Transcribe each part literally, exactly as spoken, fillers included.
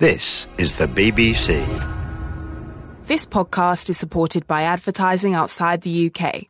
This is the B B C. This podcast is supported by advertising outside the U K.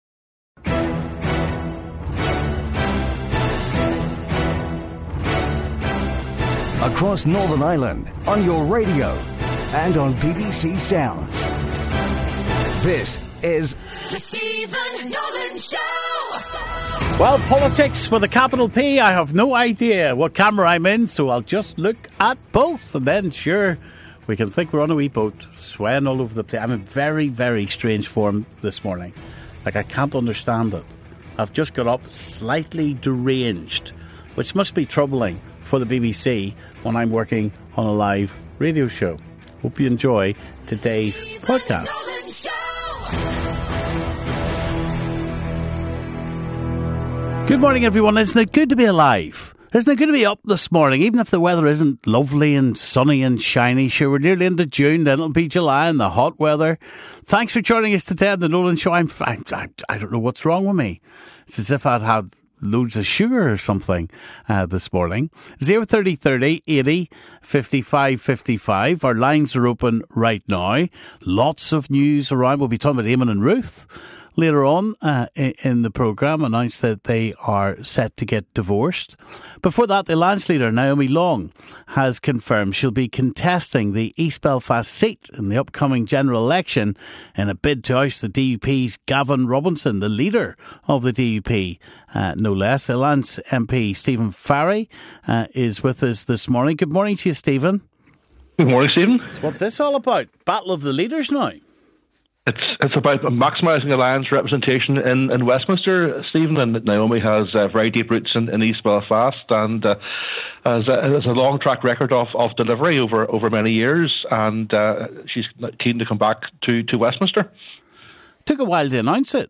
Across Northern Ireland, on your radio, and on B B C Sounds. This is The Stephen Nolan Show. Well, politics with a capital P. I have no idea what camera I'm in, so I'll just look at both. And then, sure, we can think we're on a wee boat, swaying all over the place. I'm in very, very strange form this morning. Like, I can't understand it. I've just got up slightly deranged, which must be troubling for the B B C when I'm working on a live radio show. Hope you enjoy today's podcast. Good morning, everyone. Isn't it good to be alive? Isn't it good to be up this morning, even if the weather isn't lovely and sunny and shiny? Sure, we're nearly into June, then it'll be July and the hot weather. Thanks for joining us today on the Nolan Show. I'm, I, I, I don't know what's wrong with me. It's as if I'd had loads of sugar or something uh, this morning. zero thirty thirty eighty fifty-five fifty-five. Our lines are open right now. Lots of news around. We'll be talking about Eamon and Ruth later on uh, in the programme, announced that they are set to get divorced. Before that, the Alliance leader, Naomi Long, has confirmed she'll be contesting the East Belfast seat in the upcoming general election in a bid to oust the D U P's Gavin Robinson, the leader of the D U P, uh, no less. The Alliance M P, Stephen Farry, uh, is with us this morning. Good morning to you, Stephen. Good morning, Stephen. So what's this all about? Battle of the leaders now? It's it's about maximising Alliance representation in, in Westminster, Stephen, and Naomi has uh, very deep roots in, in East Belfast and uh, has, a, has a long track record of, of delivery over, over many years, and uh, she's keen to come back to, to Westminster. Took a while to announce it.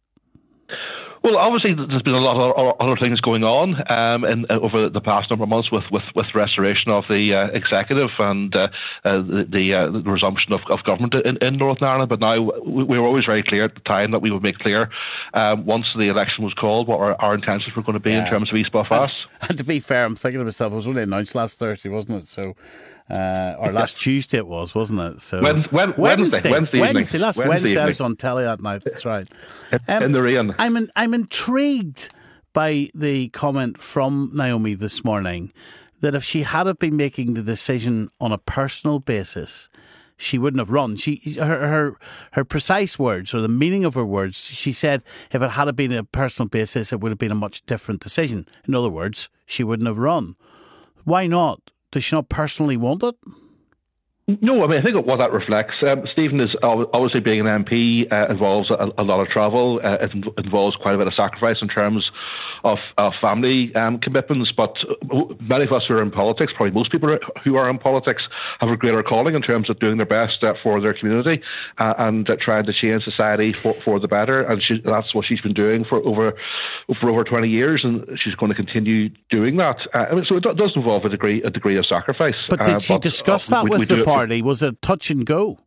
Well, obviously, there's been a lot of other things going on um, in, uh, over the past number of months with, with, with restoration of the uh, executive and uh, uh, the, the, uh, the resumption of, of government in, in Northern Ireland. But now we, we were always very clear at the time that we would make clear um, once the election was called what our, our intentions were going to be yeah. in terms of East Belfast. And, and to be fair, I'm thinking to myself, it was only announced last Thursday, wasn't it? So. Uh, or last yeah. Tuesday it was, wasn't it? So when, when, Wednesday, Wednesday, Wednesday, Wednesday, last Wednesday, Wednesday evening. I was on telly that night. That's right. Um, in the rain. I'm in, I'm intrigued by the comment from Naomi this morning that if she had have been making the decision on a personal basis, she wouldn't have run. She her her her precise words, or the meaning of her words, she said if it had been a personal basis, it would have been a much different decision. In other words, she wouldn't have run. Why not? Does she not personally want it? No, I mean, I think what that reflects, um, Stephen, is obviously being an M P uh, involves a, a lot of travel. Uh, it involves quite a bit of sacrifice in terms of, of family um, commitments. But many of us who are in politics, probably most people who are in politics, have a greater calling in terms of doing their best uh, for their community uh, and uh, trying to change society for, for the better. And she, that's what she's been doing for over for over twenty years, and she's going to continue doing that. Uh, I mean, so it does involve a degree a degree of sacrifice. But did uh, she but, discuss uh, that we, with we the party? It, Was it touch and go?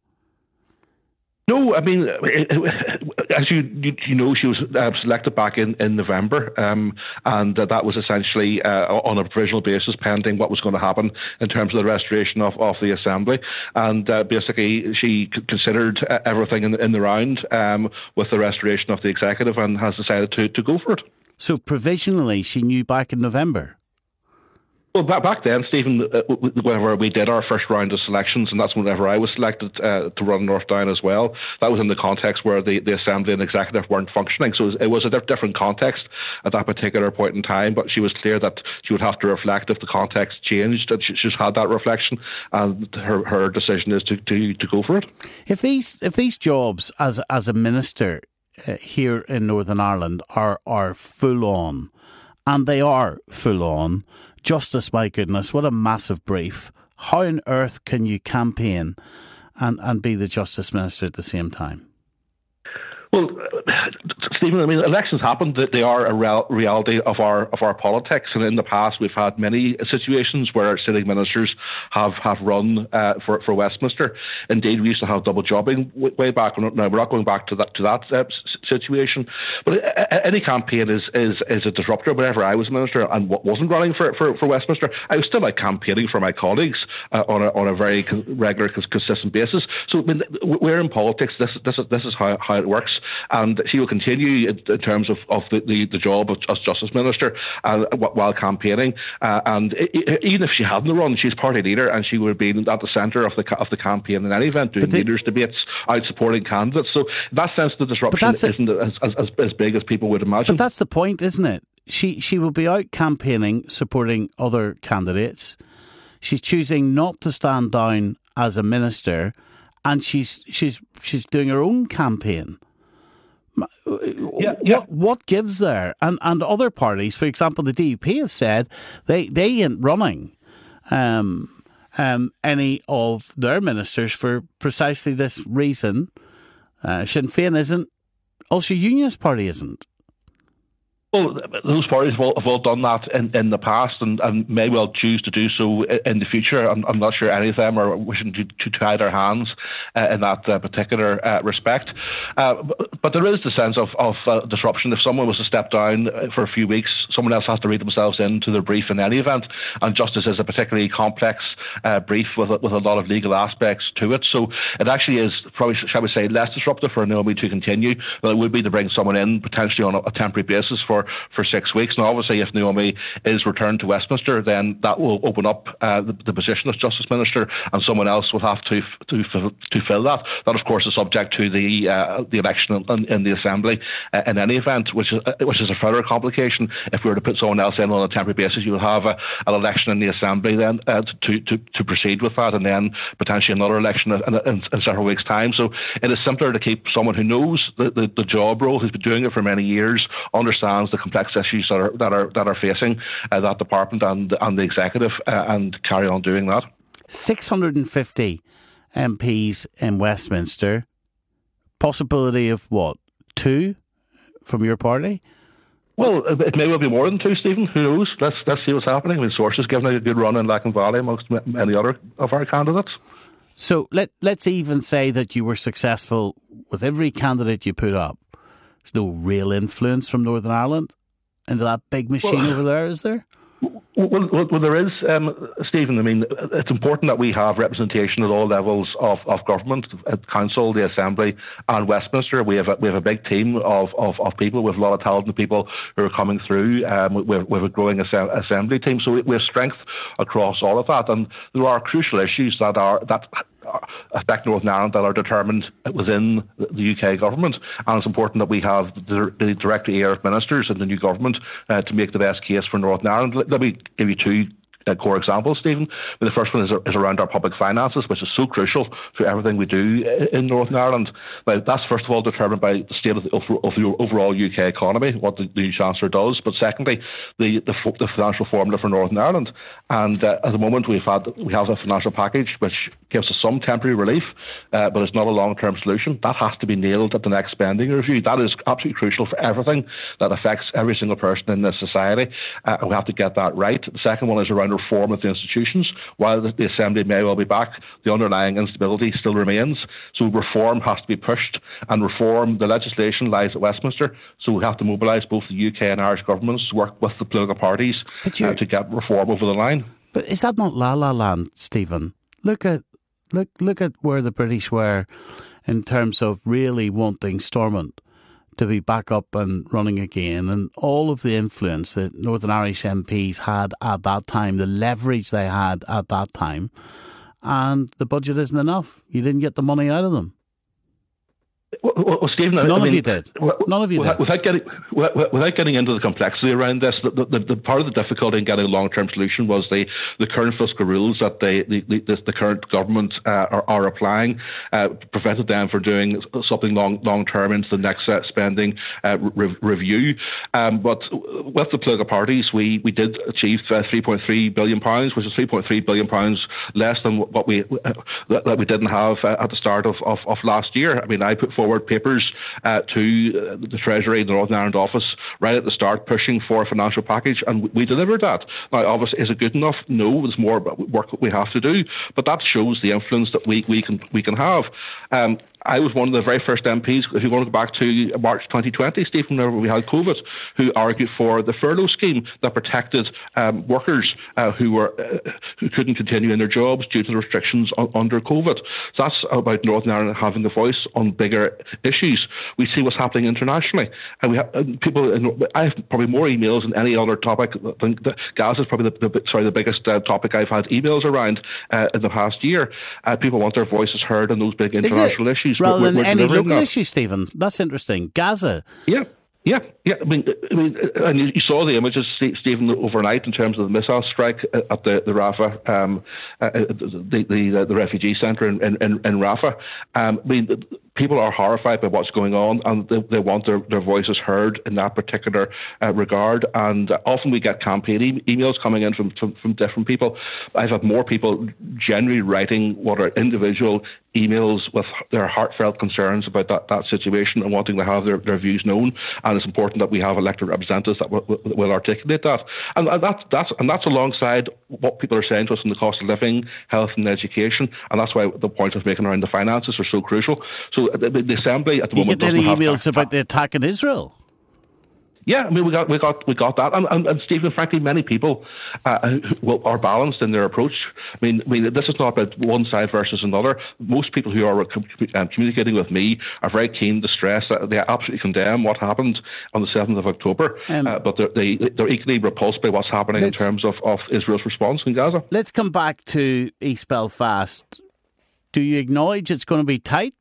No, I mean, as you you, you know, she was uh, selected back in, in November, um, and uh, that was essentially uh, on a provisional basis pending what was going to happen in terms of the restoration of, of the Assembly. And uh, basically, she c- considered uh, everything in, in the round um, with the restoration of the executive and has decided to, to go for it. So provisionally, she knew back in November? Well, back, back then, Stephen, uh, whenever we did our first round of selections, and that's whenever I was selected uh, to run North Down as well, that was in the context where the, the Assembly and Executive weren't functioning. So it was, it was a diff- different context at that particular point in time, but she was clear that she would have to reflect if the context changed, and she, she's had that reflection, and her, her decision is to, to, to go for it. If these if these jobs as, as a minister uh, here in Northern Ireland are, are full on, and they are full on, Justice, my goodness, what a massive brief. How on earth can you campaign and, and be the Justice Minister at the same time? Well, Stephen, I mean, elections happen. They are a real reality of our of our politics. And in the past, we've had many situations where sitting ministers have, have run uh, for, for Westminster. Indeed, we used to have double jobbing way back. Now, we're not going back to that to that uh, situation. But any campaign is is, is a disruptor. Whenever I was minister and wasn't running for, for, for Westminster, I was still like campaigning for my colleagues uh, on a on a very regular, consistent basis. So I mean, we're in politics. This this is this is how, how it works, and she will continue in, in terms of, of the, the, the job as Justice Minister uh, while campaigning. Uh, and it, even if she hadn't run, she's party leader, and she would have been at the centre of the of the campaign in any event, doing they, leaders debates, out supporting candidates. So in that sense, the disruption isn't as, as as big as people would imagine. But that's the point, isn't it? She she will be out campaigning, supporting other candidates. She's choosing not to stand down as a minister, and she's she's she's doing her own campaign. Yeah, yeah. What what gives there? And and other parties, for example, the D U P have said they they ain't running um, um, any of their ministers for precisely this reason. Uh, Sinn Féin isn't. Ulster Unionist Party isn't. Well, those parties have all, have all done that in, in the past and, and may well choose to do so in the future. I'm, I'm not sure any of them are wishing to, to tie their hands uh, in that uh, particular uh, respect. Uh, but, but there is the sense of, of uh, disruption. If someone was to step down for a few weeks, someone else has to read themselves into their brief in any event. And justice is a particularly complex uh, brief with a, with a lot of legal aspects to it. So it actually is probably, shall we say, less disruptive for Naomi to continue than it would be to bring someone in potentially on a, a temporary basis for for six weeks. Now, obviously, if Naomi is returned to Westminster, then that will open up uh, the, the position of Justice Minister, and someone else will have to to to fill that. That, of course, is subject to the uh, the election in, in the Assembly uh, in any event, which is uh, which is a further complication. If we were to put someone else in on a temporary basis, you will have a, an election in the Assembly then uh, to, to to proceed with that, and then potentially another election in, in, in several weeks' time. So it is simpler to keep someone who knows the, the, the job role, who's been doing it for many years, understands the complex issues that are that are that are facing uh, that department and and the executive, uh, and carry on doing that. six hundred fifty M Ps in Westminster. Possibility of what? Two from your party? Well, it may well be more than two, Stephen. Who knows? Let's let's see what's happening. I mean, Sources giving it a good run in Lacan Valley amongst many other of our candidates. So let let's even say that you were successful with every candidate you put up. There's no real influence from Northern Ireland into that big machine well, over there, is there? Well, well, well there is, um, Stephen. I mean, it's important that we have representation at all levels of, of government, at Council, the Assembly, and Westminster. We have a, we have a big team of, of, of people with a lot of talented people who are coming through. Um, we, have, we have a growing Assembly team, so we, we have strength across all of that. And there are crucial issues that are that. affect Northern Ireland that are determined within the U K government, and it's important that we have the, the direct ear of ministers in the new government uh, to make the best case for Northern Ireland. Let me give you two Uh, core examples, Stephen. But the first one is, is around our public finances, which is so crucial for everything we do in Northern Ireland. Now, that's first of all determined by the state of the, of the overall U K economy, what the, the new Chancellor does. But secondly, the, the, the financial formula for Northern Ireland. And uh, at the moment, we've had we have a financial package which gives us some temporary relief, uh, but it's not a long-term solution. That has to be nailed at the next spending review. That is absolutely crucial for everything that affects every single person in this society. Uh, we have to get that right. The second one is around reform of the institutions. While the, the Assembly may well be back, the underlying instability still remains. So reform has to be pushed, and reform, the legislation lies at Westminster. So we have to mobilise both the U K and Irish governments to work with the political parties uh, to get reform over the line. But is that not la la land, Stephen? Look at look look at where the British were in terms of really wanting Stormont to be back up and running again, and all of the influence that Northern Irish M Ps had at that time, the leverage they had at that time, and the budget isn't enough. You didn't get the money out of them. Well, well, Stephen, none I of mean, you did. None of you without, did. Without getting, without getting into the complexity around this, the, the, the part of the difficulty in getting a long-term solution was the, the current fiscal rules that they, the, the, the current government uh, are, are applying uh, prevented them from doing something long, long-term into the next uh, spending uh, re- review. Um, but with the political parties, we, we did achieve uh, three point three billion pounds, which is three point three billion pounds less than what we uh, that we didn't have uh, at the start of, of, of last year. I mean, I put forward papers uh, to uh, the Treasury, the Northern Ireland office, right at the start, pushing for a financial package, and we, we delivered that. Now, obviously, is it good enough? No, there's more work that we have to do, but that shows the influence that we, we can we can have. Um, I was one of the very first M Ps, if you want to go back to March twenty twenty, Stephen, whenever we had COVID, who argued for the furlough scheme that protected um, workers uh, who were uh, who couldn't continue in their jobs due to the restrictions on, under COVID. So that's about Northern Ireland having a voice on bigger issues. We see what's happening internationally, and we have uh, people. I have probably more emails than any other topic. Than the, Gaza is probably the, the sorry the biggest uh, topic I've had emails around uh, in the past year. Uh, people want their voices heard on those big international issues. Rather we're, than we're any local that. issue, Stephen. That's interesting. Gaza. Yeah. Yeah, yeah. I mean, I mean, and you, you saw the images, Stephen, overnight in terms of the missile strike at the, the Rafah, um, uh, the the, the refugee centre in, in, in Rafah. Um, I mean, people are horrified by what's going on, and they, they want their, their voices heard in that particular uh, regard. And uh, often we get campaign e- emails coming in from, from from different people. I've had more people generally writing what are individual emails with their heartfelt concerns about that, that situation and wanting to have their, their views known. And it's important that we have elected representatives that will, will articulate that. And that's, that's, and that's alongside what people are saying to us on the cost of living, health and education. And that's why the point of making around the finances are so crucial. So the, the Assembly at the you moment get any doesn't have emails about the attack in Israel? Yeah, I mean, we got we got we got that, and, and, and Stephen, frankly, many people uh, will, are balanced in their approach. I mean, I mean, this is not about one side versus another. Most people who are com- um, communicating with me are very keen to stress that they absolutely condemn what happened on the seventh of October, um, uh, but they're, they they're equally repulsed by what's happening in terms of, of Israel's response in Gaza. Let's come back to East Belfast. Do you acknowledge it's going to be tight?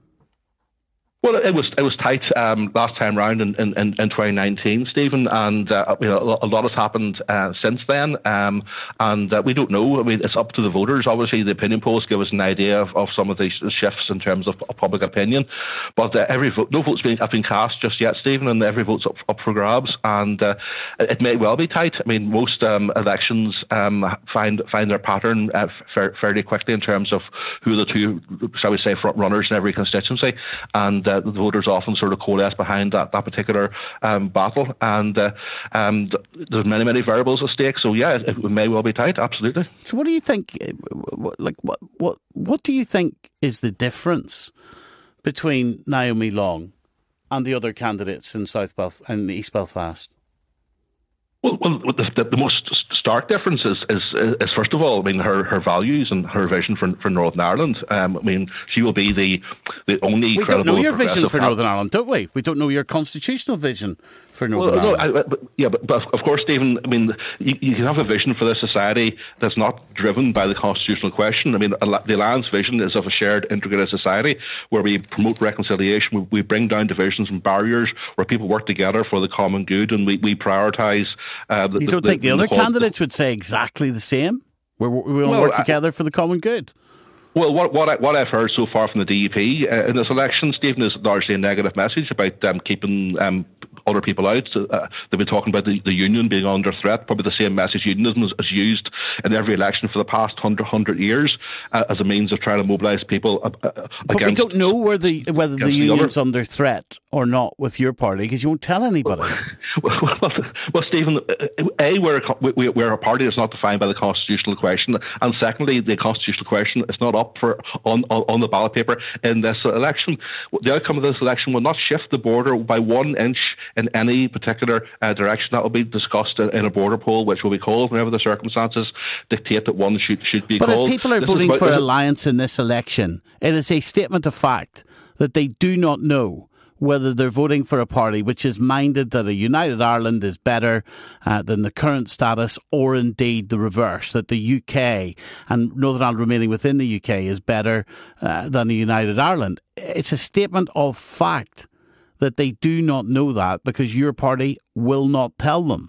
Well, it was it was tight um, last time round in, in, in twenty nineteen, Stephen, and uh, you know, a lot has happened uh, since then, um, and uh, we don't know. I mean, it's up to the voters. Obviously, the opinion polls give us an idea of, of some of the shifts in terms of, of public opinion, but uh, every vote, no votes being, have been cast just yet, Stephen, and every vote's up, up for grabs, and uh, it may well be tight. I mean, most um, elections um, find find their pattern uh, fa- fairly quickly in terms of who are the two, shall we say, front runners in every constituency, and Uh, the voters often sort of coalesce behind that, that particular um, battle, and uh, um, there's many, many variables at stake. So yeah, it, it may well be tight. Absolutely. So, what do you think? Like, what, what, what do you think is the difference between Naomi Long and the other candidates in South Belf- and East Belfast? Well, well the, the, the most stark difference is, is, is, first of all, I mean, her, her values and her vision for, for Northern Ireland. Um, I mean, she will be the the only we credible don't know your vision for pa- Northern Ireland, don't we? We don't know your constitutional vision for Northern well, Ireland. No, I, but, yeah, but, but of course, Stephen, I mean, you, you can have a vision for this society that's not driven by the constitutional question. I mean, the Alliance vision is of a shared, integrated society where we promote reconciliation, we, we bring down divisions and barriers, where people work together for the common good, and we, we prioritise. Uh, the, you don't the, think the, the other the, candidates would say exactly the same? We're, we want to well, work together I, for the common good. Well, what what, I, what I've heard so far from the D U P uh, in this election, Stephen, is largely a negative message about um, keeping um, other people out. Uh, they've been talking about the, the union being under threat. Probably the same message unionism is, is used in every election for the past hundred hundred years uh, as a means of trying to mobilise people uh, uh, but against. But we don't know where the, whether the union's the under threat or not with your party, because you won't tell anybody. Well, well, well, well Stephen, A, we're a, we, we're a party that's not defined by the constitutional question, and secondly, the constitutional question is not up for on, on, on the ballot paper in this election. The outcome of this election will not shift the border by one inch in any particular uh, direction. That will be discussed in, in a border poll, which will be called whenever the circumstances dictate that one should, should be but called. But if people are this voting about, for alliance in this election, it is a statement of fact that they do not know whether they're voting for a party which is minded that a united Ireland is better uh, than the current status, or indeed the reverse, that the U K and Northern Ireland remaining within the U K is better uh, than a united Ireland. It's a statement of fact that they do not know that, because your party will not tell them.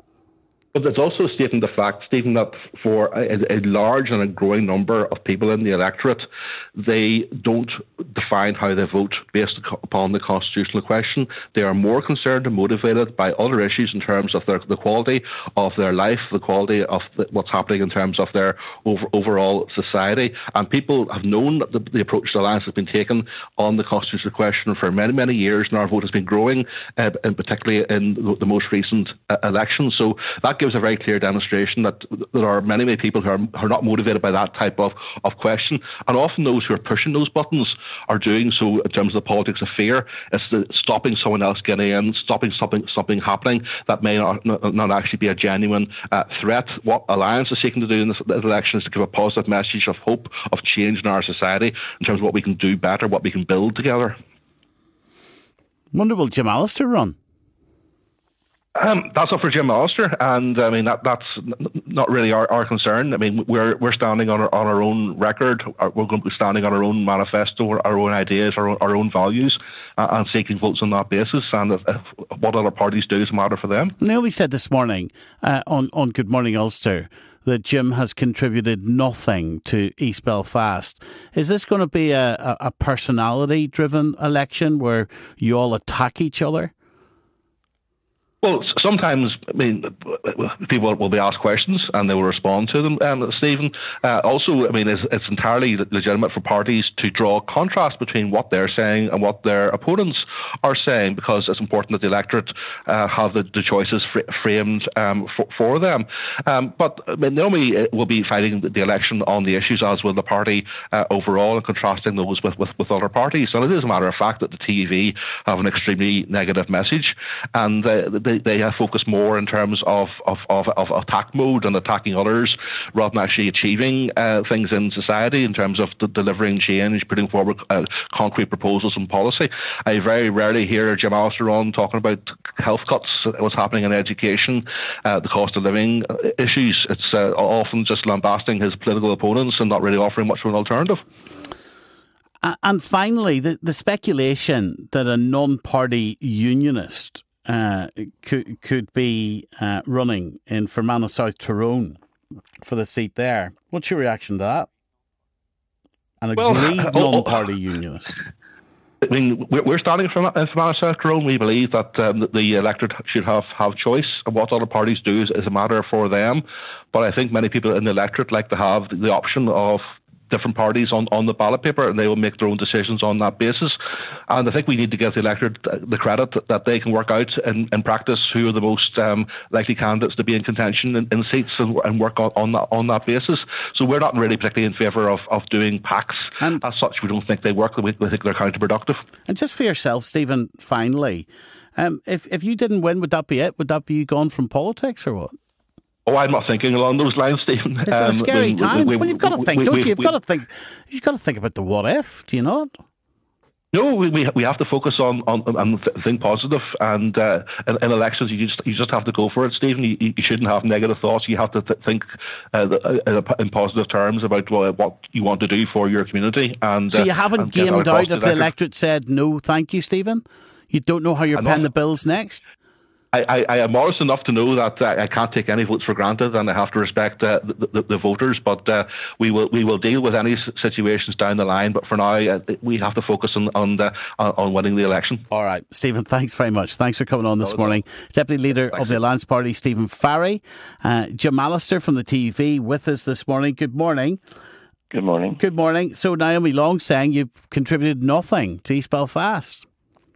But there's also a statement of fact, Stephen, that for a, a large and a growing number of people in the electorate, they don't define how they vote based upon the constitutional question. They are more concerned and motivated by other issues in terms of their, the quality of their life, the quality of the, what's happening in terms of their over, overall society. And people have known that the, the approach to alliance has been taken on the constitutional question for many, many years, and our vote has been growing, uh, and particularly in the, the most recent uh, election. So that gives a very clear demonstration that there are many, many people who are, who are not motivated by that type of, of question. And often those who are pushing those buttons are doing so in terms of the politics of fear. It's the stopping someone else getting in, stopping something something happening that may not, not actually be a genuine uh, threat. What Alliance is seeking to do in this election is to give a positive message of hope, of change in our society in terms of what we can do better, what we can build together. Wonder, will Jim Allister run? Um, that's up for Jim Allister, and I mean that, that's n- not really our, our concern. I mean we're we're standing on our, on our own record. We're going to be standing on our own manifesto, our own ideas, our own, our own values, uh, and seeking votes on that basis. And if, if what other parties do is a matter for them. Naomi said this morning uh, on on Good Morning Ulster that Jim has contributed nothing to East Belfast. Is this going to be a, a, a personality-driven election where you all attack each other? Well, sometimes, I mean, people will be asked questions and they will respond to them, um, Stephen. Uh, also, I mean, it's, it's entirely legitimate for parties to draw contrast between what they're saying and what their opponents are saying, because it's important that the electorate uh, have the, the choices fr- framed um, for, for them. Um, but I mean, Naomi will be fighting the election on the issues, as will the party uh, overall, and contrasting those with, with, with other parties. And it is a matter of fact that the T V have an extremely negative message, and uh, they They have focused more in terms of, of, of, of attack mode and attacking others rather than actually achieving uh, things in society in terms of d- delivering change, putting forward uh, concrete proposals and policy. I very rarely hear Jim Allister on talking about health cuts, what's happening in education, uh, the cost of living issues. It's uh, often just lambasting his political opponents and not really offering much of an alternative. And finally, the, the speculation that a non-party unionist Uh, could could be uh, running in Fermanagh South Tyrone for the seat there. What's your reaction to that? An agreed well, uh, non-party oh, oh. unionist. I mean, we're starting from Fermanagh South Tyrone. We believe that um, the electorate should have, have choice, and what other parties do is, is a matter for them. But I think many people in the electorate like to have the option of different parties on, on the ballot paper, and they will make their own decisions on that basis. And I think we need to give the electorate the credit that they can work out in, in practice who are the most um, likely candidates to be in contention in, in seats and, and work on, on, that, on that basis. So we're not really particularly in favour of, of doing pacts. And as such, we don't think they work. We, we think they're counterproductive. And just for yourself, Stephen, finally, um, if, if you didn't win, would that be it? Would that be you gone from politics or what? Oh, I'm not thinking along those lines, Stephen. It's um, a scary we, time. We, we, well, you've got to think, we, don't we, you? You've we, got to think. You've got to think about the what if. Do you not? No, we we have to focus on on, on think positive, and uh, in, in elections you just you just have to go for it, Stephen. You, you shouldn't have negative thoughts. You have to th- think uh, in positive terms about what you want to do for your community. And so you haven't uh, gamed out if the electorate said no, thank you, Stephen. You don't know how you're paying the bills next. I, I, I am modest enough to know that uh, I can't take any votes for granted, and I have to respect uh, the, the, the voters. But uh, we will we will deal with any situations down the line. But for now, uh, we have to focus on on, the, on winning the election. All right, Stephen. Thanks very much. Thanks for coming on this no, morning. No. Deputy Leader thanks. of the Alliance Party, Stephen Farry. Uh, Jim Allister from the T V with us this morning. Good morning. Good morning. Good morning. So Naomi Long saying you've contributed nothing to East Belfast.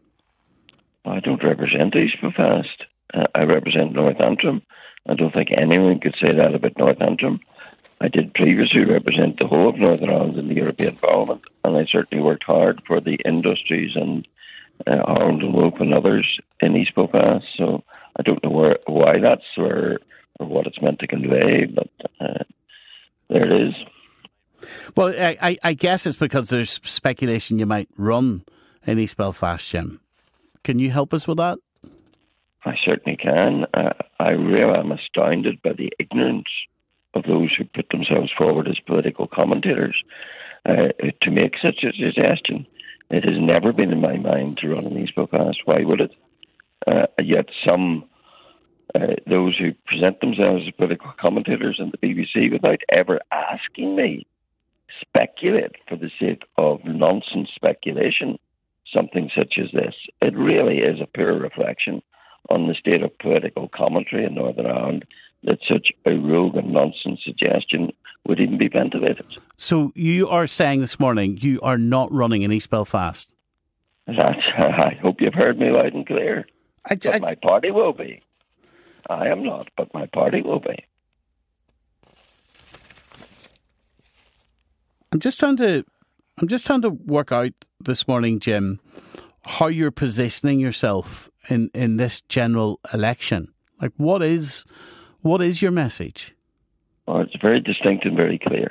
I don't represent East Belfast. Uh, I represent North Antrim. I don't think anyone could say that about North Antrim. I did previously represent the whole of Northern Ireland in the European Parliament, and I certainly worked hard for the industries and uh, Ireland and Wolf and others in East Belfast. So I don't know where, why that's or, or what it's meant to convey, but uh, there it is. Well, I, I guess it's because there's speculation you might run in East Belfast, Jim. Can you help us with that? I certainly can. Uh, I really am astounded by the ignorance of those who put themselves forward as political commentators uh, to make such a suggestion. It has never been in my mind to run in East Belfast. Why would it? Uh, yet some, uh, those who present themselves as political commentators in the B B C without ever asking me, speculate for the sake of nonsense speculation, something such as this. It really is a pure reflection on the state of political commentary in Northern Ireland that such a rogue and nonsense suggestion would even be ventilated. So you are saying this morning you are not running in East Belfast? That, I hope you've heard me loud and clear. I, I, but my party will be. I am not, but my party will be. I'm just trying to, I'm just trying to work out this morning, Jim, how you're positioning yourself in, in this general election. Like, what is, what is your message? Well, it's very distinct and very clear.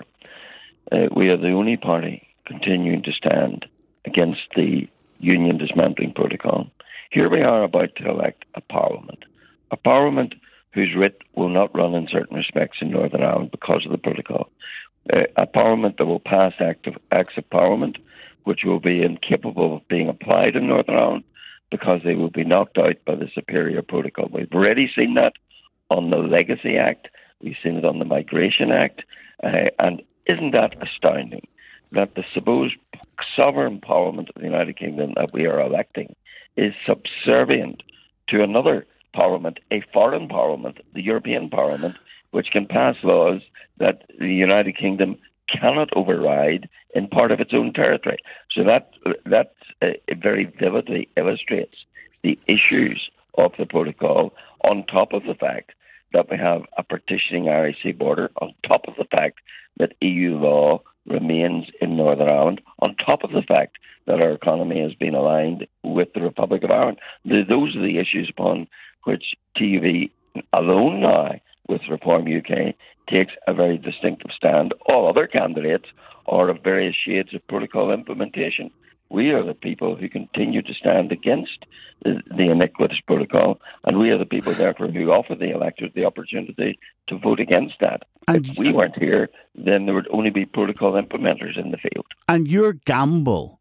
Uh, we are the only party continuing to stand against the union dismantling protocol. Here we are about to elect a parliament, a parliament whose writ will not run in certain respects in Northern Ireland because of the protocol. Uh, a parliament that will pass act of, acts of parliament which will be incapable of being applied in Northern Ireland because they will be knocked out by the superior protocol. We've already seen that on the Legacy Act. We've seen it on the Migration Act. Uh, and isn't that astounding that the supposed sovereign parliament of the United Kingdom that we are electing is subservient to another parliament, a foreign parliament, the European Parliament, which can pass laws that the United Kingdom cannot override in part of its own territory. So that that uh, very vividly illustrates the issues of the protocol, on top of the fact that we have a partitioning Irish Sea border, on top of the fact that E U law remains in Northern Ireland, on top of the fact that our economy has been aligned with the Republic of Ireland. Those are the issues upon which T U V alone now, with Reform U K, takes a very distinctive stand. All other candidates are of various shades of protocol implementation. We are the people who continue to stand against the, the iniquitous protocol, and we are the people, therefore, who offer the electorate the opportunity to vote against that. And if we weren't here, then there would only be protocol implementers in the field. And your gamble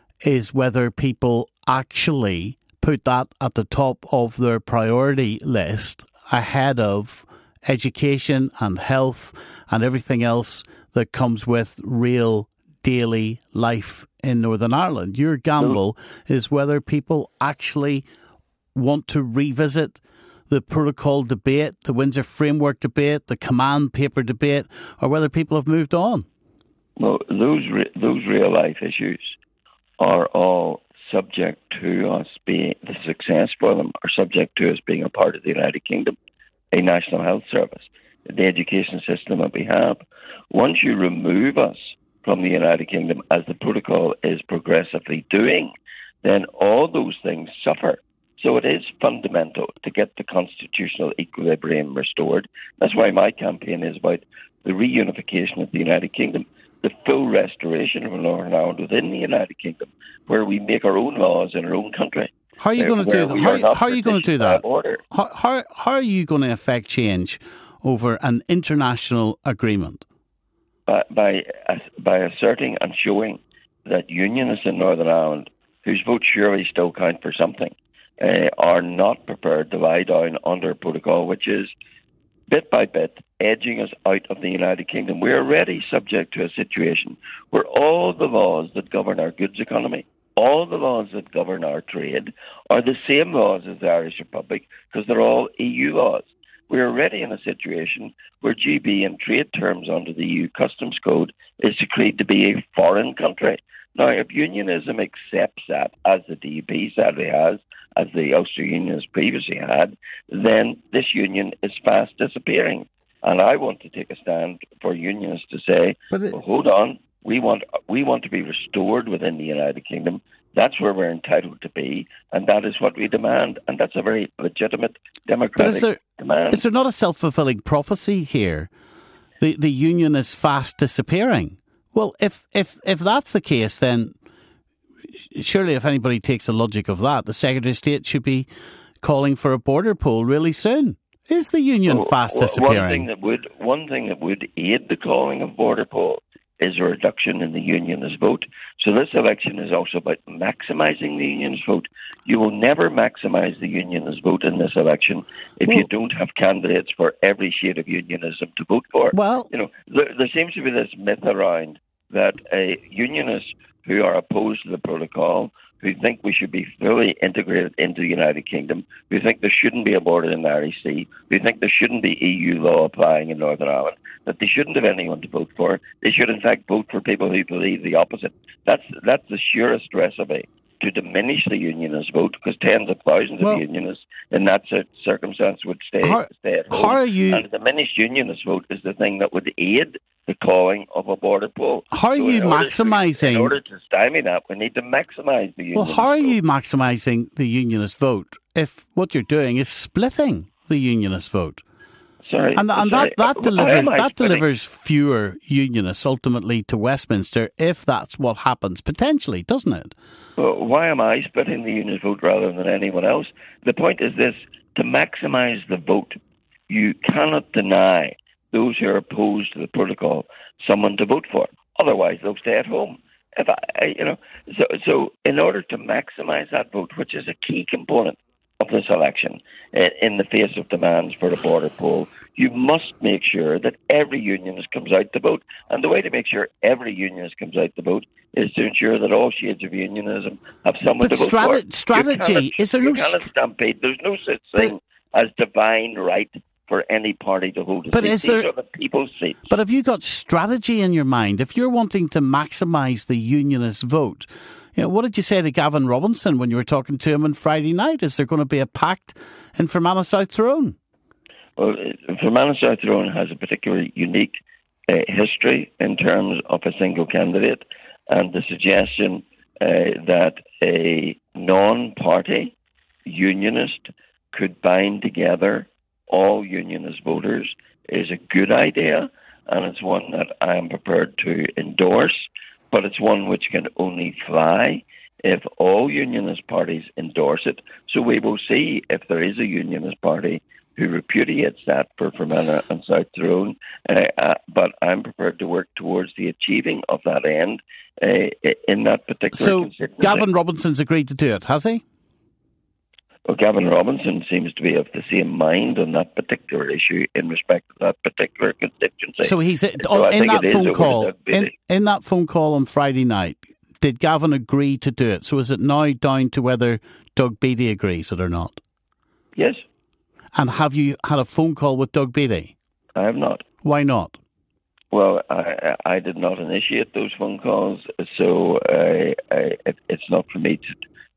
is whether people actually put that at the top of their priority list ahead of education and health and everything else that comes with real daily life in Northern Ireland. Your gamble no. is whether people actually want to revisit the protocol debate, the Windsor Framework debate, the command paper debate, or whether people have moved on. Well, those re- those real life issues are all subject to us being, the success for them are subject to us being a part of the United Kingdom, a national health service, the education system that we have. Once you remove us from the United Kingdom, as the protocol is progressively doing, then all those things suffer. So it is fundamental to get the constitutional equilibrium restored. That's why my campaign is about the reunification of the United Kingdom, the full restoration of Northern Ireland within the United Kingdom, where we make our own laws in our own country. How are you going to do that? How, how are you going to do that? How, how, how are you going to affect change over an international agreement? By, by, by asserting and showing that unionists in Northern Ireland, whose votes surely still count for something, uh, are not prepared to lie down under a protocol which is, bit by bit, edging us out of the United Kingdom. We're already subject to a situation where all the laws that govern our goods economy, all the laws that govern our trade, are the same laws as the Irish Republic, because they're all E U laws. We're already in a situation where G B in trade terms under the E U Customs Code is decreed to be a foreign country. Now, if unionism accepts that, as the D U P sadly has, as the Ulster Unionists previously had, then this union is fast disappearing. And I want to take a stand for unionists to say, it, well, hold on, we want we want to be restored within the United Kingdom. That's where we're entitled to be, and that is what we demand. And that's a very legitimate democratic is there, demand. Is there not a self-fulfilling prophecy here? The the union is fast disappearing. Well, if, if, if that's the case, then surely if anybody takes the logic of that, the Secretary of State should be calling for a border poll really soon. Is the union well, fast well, disappearing? One thing that would one thing that would aid the calling of border poll is a reduction in the unionist vote. So this election is also about maximising the unionist vote. You will never maximise the unionist vote in this election if well, you don't have candidates for every shade of unionism to vote for. Well, you know, there, there seems to be this myth around that uh, unionists who are opposed to the protocol, who think we should be fully integrated into the United Kingdom, who think there shouldn't be a border in the Irish Sea, who think there shouldn't be E U law applying in Northern Ireland, that they shouldn't have anyone to vote for. They should, in fact, vote for people who believe the opposite. That's that's the surest recipe to diminish the unionist vote, because tens of thousands well, of unionists in that circumstance would stay, how, stay at home. How are you, and a diminished unionist vote is the thing that would aid the calling of a border poll. How are so you in maximising... To, in order to stymie that, we need to maximise the unionist Well, how are vote. you maximising the unionist vote if what you're doing is splitting the unionist vote? Sorry, and, and sorry. that, that, How delivers, am I that splitting? delivers fewer unionists ultimately to Westminster if that's what happens, potentially, doesn't it? Well, why am I splitting the unionist vote rather than anyone else? The point is this: to maximise the vote, you cannot deny those who are opposed to the protocol someone to vote for. Otherwise, they'll stay at home. If I, I you know, so so in order to maximise that vote, which is a key component of this election, in the face of demands for a border poll, you must make sure that every unionist comes out to vote. And the way to make sure every unionist comes out to vote is to ensure that all shades of unionism have someone but to vote strate- for. strategy, you cannot, is there you no cannot st- stampede. There's no such thing but, as divine right for any party to hold a but seat. is These there, are the people's seats. But have you got strategy in your mind? If you're wanting to maximise the unionist vote, you know, what did you say to Gavin Robinson when you were talking to him on Friday night? Is there going to be a pact in Fermanagh South Tyrone? Well, Fermanagh South Tyrone has a particularly unique uh, history in terms of a single candidate, and the suggestion uh, that a non-party unionist could bind together all unionist voters is a good idea, and it's one that I am prepared to endorse. But it's one which can only fly if all unionist parties endorse it. So we will see if there is a unionist party who repudiates that for Fermanagh and South Tyrone. Uh, uh, but I'm prepared to work towards the achieving of that end uh, in that particular So constituency. Gavin Robinson's agreed to do it, has he? Well, Gavin Robinson seems to be of the same mind on that particular issue in respect of that particular constituency. So he's So oh, I in think that it is phone over call. to Doug In, Beattie. in that phone call on Friday night, did Gavin agree to do it? So is it now down to whether Doug Beattie agrees it or not? Yes, And have you had a phone call with Doug Beattie? I have not. Why not? Well, I, I did not initiate those phone calls, so uh, I, it, it's not for me to,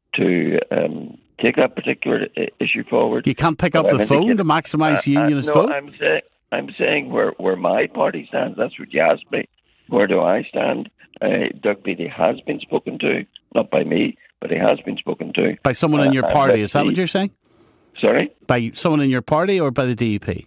to um, take that particular issue forward. You can't pick up But the I'm phone indicating- to maximise uh, uh, unionist no, vote? I'm, say, I'm saying where, where my party stands. That's what you asked me. Where do I stand? Uh, Doug Beattie has been spoken to, not by me, but he has been spoken to. By someone in your Uh, and party, let's is that what see. you're saying? Sorry? By someone in your party or by the D U P?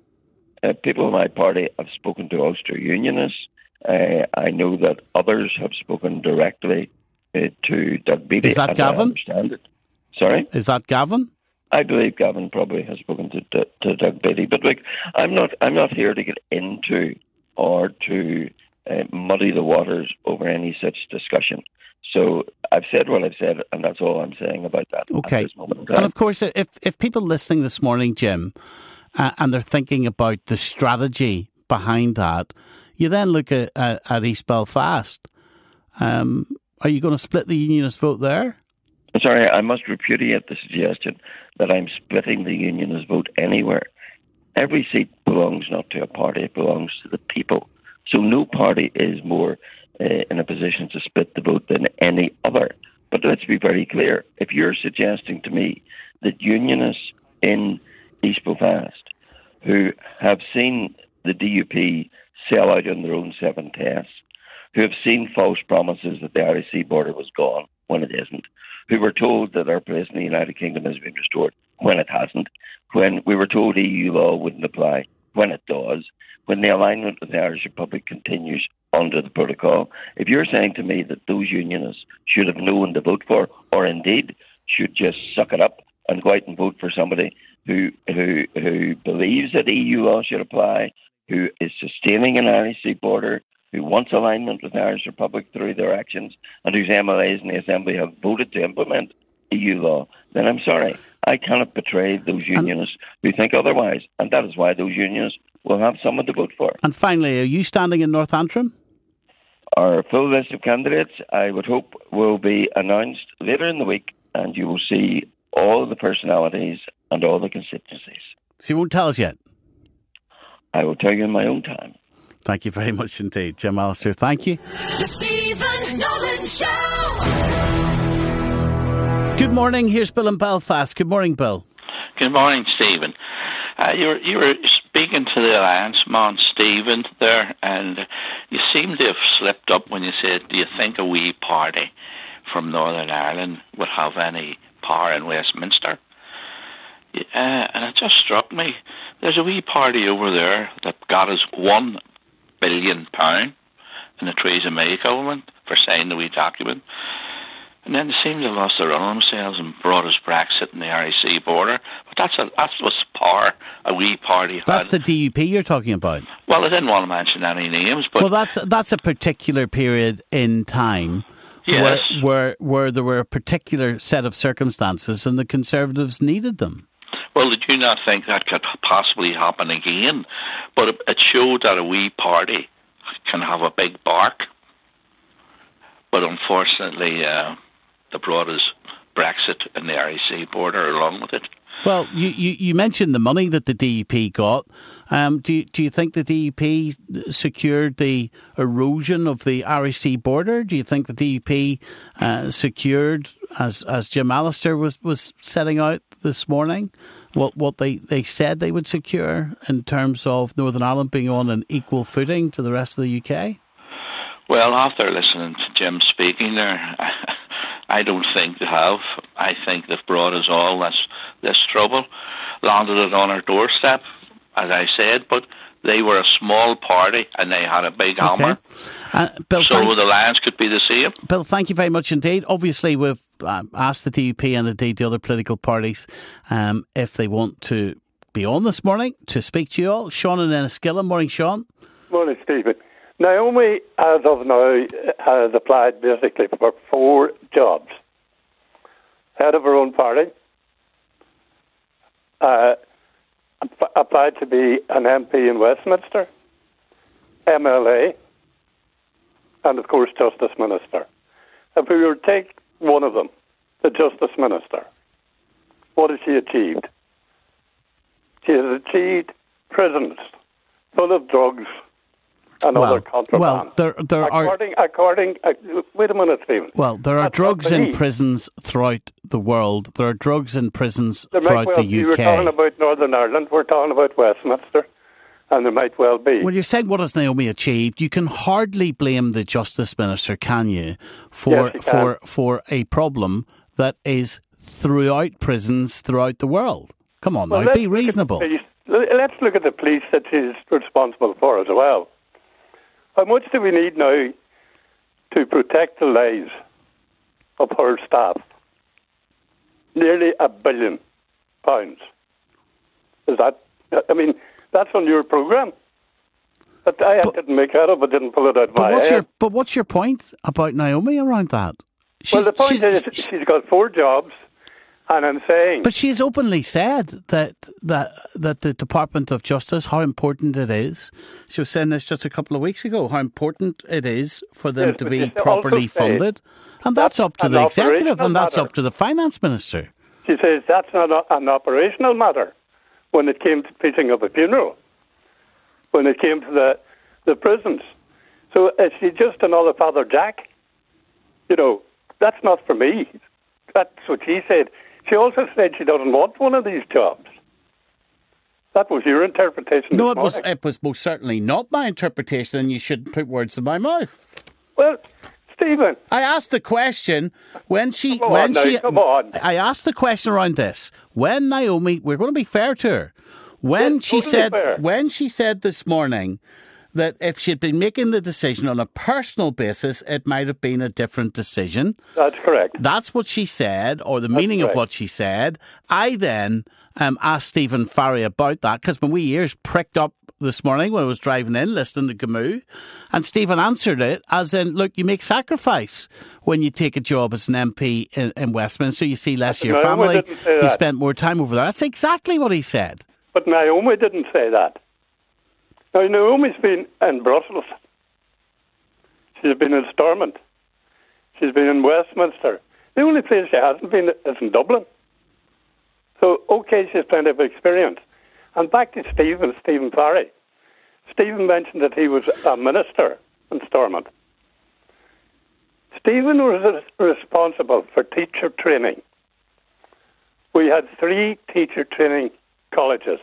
Uh, people in my party have spoken to Ulster Unionists. Uh, I know that others have spoken directly uh, to Doug Beattie. Is that and Gavin? I understand it. Sorry? Is that Gavin? I believe Gavin probably has spoken to, to, to Doug Beattie. But look, I'm not, I'm not here to get into or to uh, muddy the waters over any such discussion. So I've said what I've said, and that's all I'm saying about that Okay. at this moment in time. And of course, if, if people listening this morning, Jim, uh, and they're thinking about the strategy behind that, you then look at, at, at East Belfast. Um, are you going to split the unionist vote there? Sorry, I must repudiate the suggestion that I'm splitting the unionist vote anywhere. Every seat belongs not to a party, it belongs to the people. So no party is more uh, in a position to split the vote than any other. But let's be very clear. If you're suggesting to me that unionists in East Belfast who have seen the D U P sell out on their own seven tests, who have seen false promises that the Irish Sea border was gone when it isn't, who were told that our place in the United Kingdom has been restored when it hasn't, when we were told E U law wouldn't apply when it does, when the alignment with the Irish Republic continues under the protocol. If you're saying to me that those unionists should have known to vote for, or indeed should just suck it up and go out and vote for somebody who who who believes that E U law should apply, who is sustaining an Irish Sea border, who wants alignment with the Irish Republic through their actions, and whose M L As in the Assembly have voted to implement E U law, then I'm sorry. I cannot betray those unionists who think otherwise, and that is why those unionists will have someone to vote for. And finally, are you standing in North Antrim? Our full list of candidates, I would hope, will be announced later in the week, and you will see all the personalities and all the constituencies. So you won't tell us yet? I will tell you in my own time. Thank you very much indeed, Jim Allister. Thank you. The Stephen Nolan Show. Good morning. Here's Bill in Belfast. Good morning, Bill. Good morning, Stephen. Uh, you were you were speaking to the Alliance man, Stephen, there, and you seem to have slipped up when you said, "Do you think a wee party from Northern Ireland would have any power in Westminster?" Uh, and it just struck me. There's a wee party over there that got us one billion pound in the Theresa May government for signing the wee document. And then they seem to have lost their own themselves and brought us Brexit and the R E C border. But that's a, that's what's power a wee party had. That's the D U P you're talking about? Well, I didn't want to mention any names. But well, that's that's a particular period in time yes. where, where, where there were a particular set of circumstances and the Conservatives needed them. Well, did you not think that could possibly happen again? But it, it showed that a wee party can have a big bark. But unfortunately... Uh, They brought us Brexit and the R E C border along with it. Well, you, you, you mentioned the money that the D U P got. Um, do you, do you think the D U P secured the erosion of the R E C border? Do you think the D U P uh, secured, as as Jim Allister was, was setting out this morning, what what they, they said they would secure in terms of Northern Ireland being on an equal footing to the rest of the U K? Well, after listening to Jim speaking there, I don't think they have. I think they've brought us all this, this trouble, landed it on our doorstep, as I said, but they were a small party and they had a big okay. hammer. Uh, Bill, so thank- the Lions could be the same. Bill, thank you very much indeed. Obviously, we've uh, asked the D U P and indeed the other political parties um, if they want to be on this morning to speak to you all. Sean in Enniskillen. Morning, Sean. Morning, Stephen. Naomi, as of now, has applied basically for four jobs. Head of her own party, uh, applied to be an M P in Westminster, M L A, and of course Justice Minister. If we were to take one of them, the Justice Minister, what has she achieved? She has achieved prisons full of drugs and well, other contraband. Well, there, there according, are... According, uh, wait a minute, Stephen. Well, there are That's drugs in prisons throughout the world. There are drugs in prisons there throughout well, the U K. You were talking about Northern Ireland, we're talking about Westminster, and there might well be. Well, you're saying what has Naomi achieved? You can hardly blame the Justice Minister, can you, for yes, you for for a problem that is throughout prisons throughout the world. Come on well, now, be reasonable. Let's look at the police that she's responsible for as well. How much do we need now to protect the lives of her staff? Nearly a billion pounds. Is that, I mean, that's on your programme. But I but, didn't make that up, I didn't pull it out of my what's head. Your, but what's your point about Naomi around that? She's, well, the point she's, is she's got four jobs. And I'm saying, but she's openly said that that that the Department of Justice, how important it is. She was saying this just a couple of weeks ago. How important it is for them yes, to be properly funded, and that's, that's up to the executive, and that's matter. up to the finance minister. She says that's not a, an operational matter. When it came to preaching of a funeral, when it came to the the prisons, so is she just another Father Jack? You know, that's not for me. That's what she said. She also said she doesn't want one of these jobs. That was your interpretation. No, this it was, morning. it was most certainly not my interpretation, and you shouldn't put words in my mouth. Well, Stephen, I asked the question when she come when on now, she come on. I asked the question around this. When Naomi, we're going to be fair to her. When yes, she totally said fair. when she said this morning that if she'd been making the decision on a personal basis, it might have been a different decision. That's correct. That's what she said, or the That's meaning correct. of what she said. I then um, asked Stephen Farry about that, because my wee ears pricked up this morning when I was driving in, listening to Gamoo, and Stephen answered it as in, look, you make sacrifice when you take a job as an M P in, in Westminster. You see less of your Naomi family. didn't say You that. spend more time over there. That's exactly what he said. But Naomi didn't say that. Now, Naomi's been in Brussels. She's been in Stormont. She's been in Westminster. The only place she hasn't been is in Dublin. So, okay, she's plenty of experience. And back to Stephen, Stephen Farry. Stephen mentioned that he was a minister in Stormont. Stephen was responsible for teacher training we had three teacher training colleges.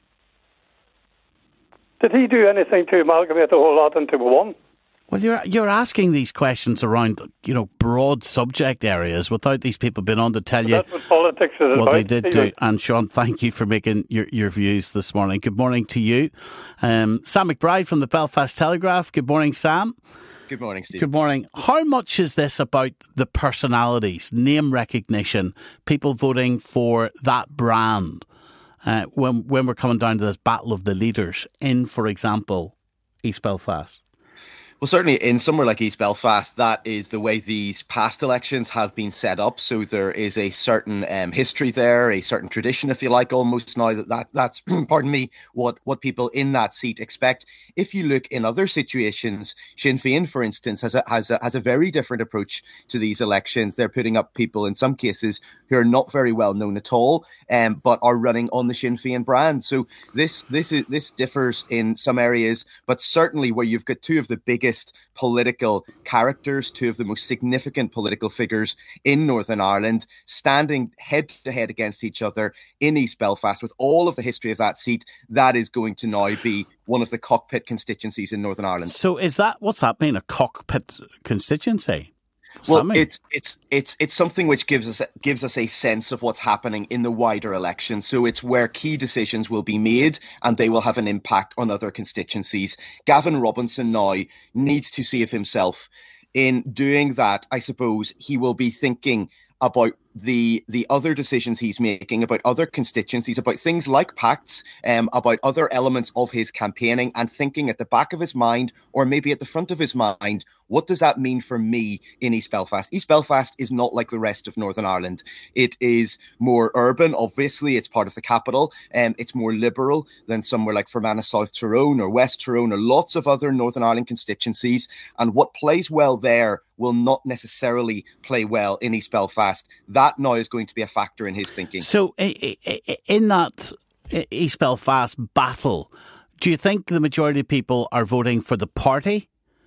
Did he do anything to amalgamate the whole lot into one? Well, you're you're asking these questions around, you know, broad subject areas without these people being on to tell you That's what politics is what about. they did do. And Sean, thank you for making your, your views this morning. Good morning to you. Um, Sam McBride from the Belfast Telegraph. Good morning, Sam. Good morning, Steve. Good morning. How much is this about the personalities, name recognition, people voting for that brand? Uh, when when we're coming down to this battle of the leaders in, for example, East Belfast? Well, certainly in somewhere like East Belfast, that is the way these past elections have been set up. So there is a certain um, history there, a certain tradition, if you like, almost now that, that that's, pardon me, what, what people in that seat expect. If you look in other situations, Sinn Féin, for instance, has a, has a, has a very different approach to these elections. They're putting up people, in some cases, who are not very well known at all, um, but are running on the Sinn Féin brand. So this, this, is, this differs in some areas, but certainly where you've got two of the biggest political characters, two of the most significant political figures in Northern Ireland, standing head to head against each other in East Belfast with all of the history of that seat, that is going to now be one of the cockpit constituencies in Northern Ireland. So is that, what's that mean, a cockpit constituency? What's well, it's it's it's it's something which gives us gives us a sense of what's happening in the wider election. So it's where key decisions will be made, and they will have an impact on other constituencies. Gavin Robinson now needs to see of himself in doing that. I suppose he will be thinking about the the other decisions he's making, about other constituencies, about things like pacts, um, about other elements of his campaigning, and thinking at the back of his mind, or maybe at the front of his mind, what does that mean for me in East Belfast? East Belfast is not like the rest of Northern Ireland. It is more urban, obviously, it's part of the capital, and um, it's more liberal than somewhere like Fermanagh South Tyrone or West Tyrone or lots of other Northern Ireland constituencies, and what plays well there will not necessarily play well in East Belfast. That now is going to be a factor in his thinking. So in that East Belfast battle, do you think the majority of people are voting for the party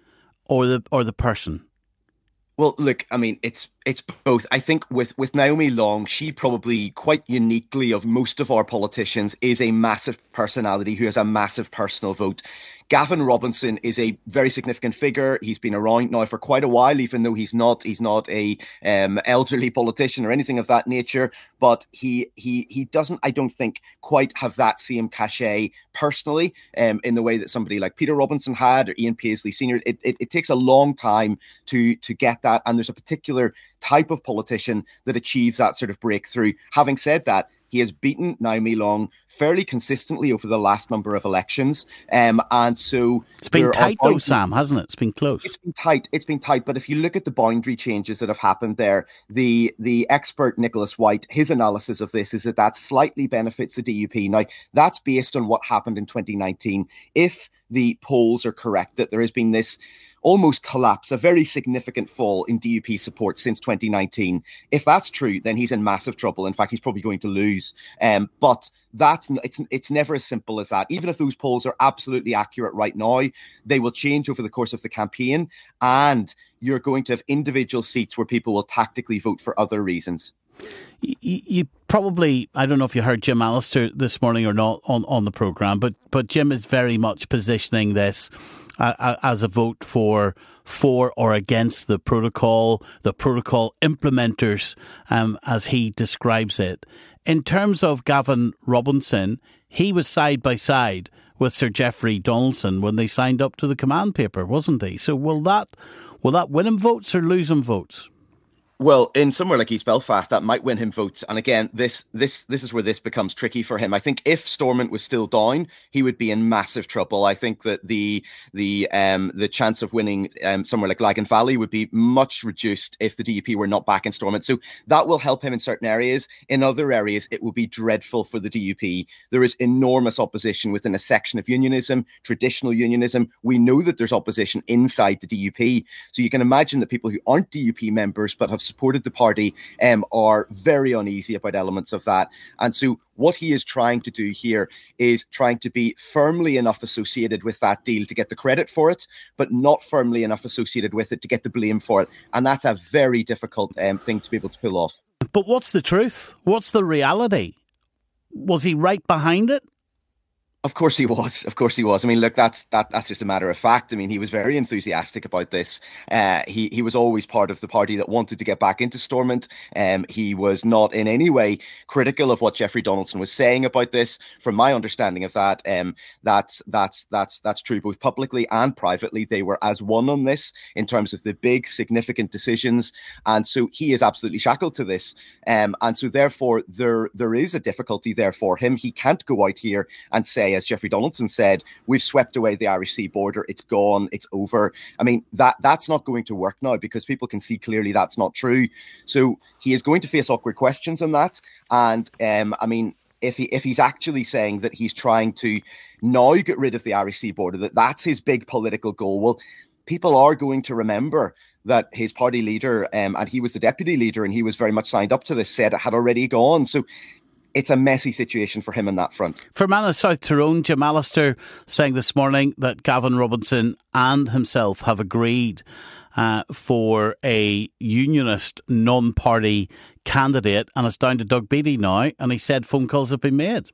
or the or the person? Well, look, I mean, it's it's both. I think with, with Naomi Long, she probably quite uniquely of most of our politicians is a massive personality who has a massive personal vote. Gavin Robinson is a very significant figure. He's been around now for quite a while, even though he's not he's not a um, elderly politician or anything of that nature. But he he he doesn't, I don't think, quite have that same cachet personally um, in the way that somebody like Peter Robinson had or Ian Paisley Senior It, it, it takes a long time to to get that, and there's a particular type of politician that achieves that sort of breakthrough. Having said that, he has beaten Naomi Long fairly consistently over the last number of elections. Um, and so it's been tight though, Sam, hasn't it? It's been close. It's been tight. It's been tight. But if you look at the boundary changes that have happened there, the the expert Nicholas White, his analysis of this is that that slightly benefits the D U P. Now, that's based on what happened in twenty nineteen. If the polls are correct, that there has been this almost collapse, a very significant fall in D U P support since twenty nineteen. If that's true, then he's in massive trouble. In fact, he's probably going to lose. Um, but that's it's it's never as simple as that. Even if those polls are absolutely accurate right now, they will change over the course of the campaign, and you're going to have individual seats where people will tactically vote for other reasons. You, you probably, I don't know if you heard Jim Allister this morning or not on, on the programme, but, but Jim is very much positioning this uh, as a vote for for or against the protocol, the protocol implementers, um, as he describes it. In terms of Gavin Robinson, he was side by side with Sir Geoffrey Donaldson when they signed up to the command paper, wasn't he? So will that will that win him votes or lose him votes? Well, in somewhere like East Belfast, that might win him votes. And again, this this this is where this becomes tricky for him. I think if Stormont was still down, he would be in massive trouble. I think that the the um the chance of winning um, somewhere like Lagan Valley would be much reduced if the D U P were not back in Stormont. So that will help him in certain areas. In other areas, it will be dreadful for the D U P. There is enormous opposition within a section of unionism, traditional unionism. We know that there's opposition inside the D U P. So you can imagine that people who aren't D U P members but have supported the party um, are very uneasy about elements of that. And so what he is trying to do here is trying to be firmly enough associated with that deal to get the credit for it, but not firmly enough associated with it to get the blame for it. And that's a very difficult um, thing to be able to pull off. But what's the truth? What's the reality? Was he right behind it? Of course he was. Of course he was. I mean, look, that's that, that's just a matter of fact. I mean, he was very enthusiastic about this. Uh, he he was always part of the party that wanted to get back into Stormont. Um, he was not in any way critical of what Jeffrey Donaldson was saying about this. From my understanding of that, um, that's that's that's that's true both publicly and privately. They were as one on this in terms of the big, significant decisions, and so he is absolutely shackled to this. Um, and so therefore, there there is a difficulty there for him. He can't go out here and say, as Jeffrey Donaldson said, we've swept away the Irish Sea border. It's gone. It's over. I mean, that that's not going to work now because people can see clearly that's not true. So he is going to face awkward questions on that. And um, I mean, if he if he's actually saying that he's trying to now get rid of the Irish Sea border, that that's his big political goal, well, people are going to remember that his party leader, um, and he was the deputy leader, and he was very much signed up to this, said it had already gone. So it's a messy situation for him on that front. Fermanagh South Tyrone, Jim Allister saying this morning that Gavin Robinson and himself have agreed uh, for a unionist non-party candidate, and it's down to Doug Beattie now, and he said phone calls have been made.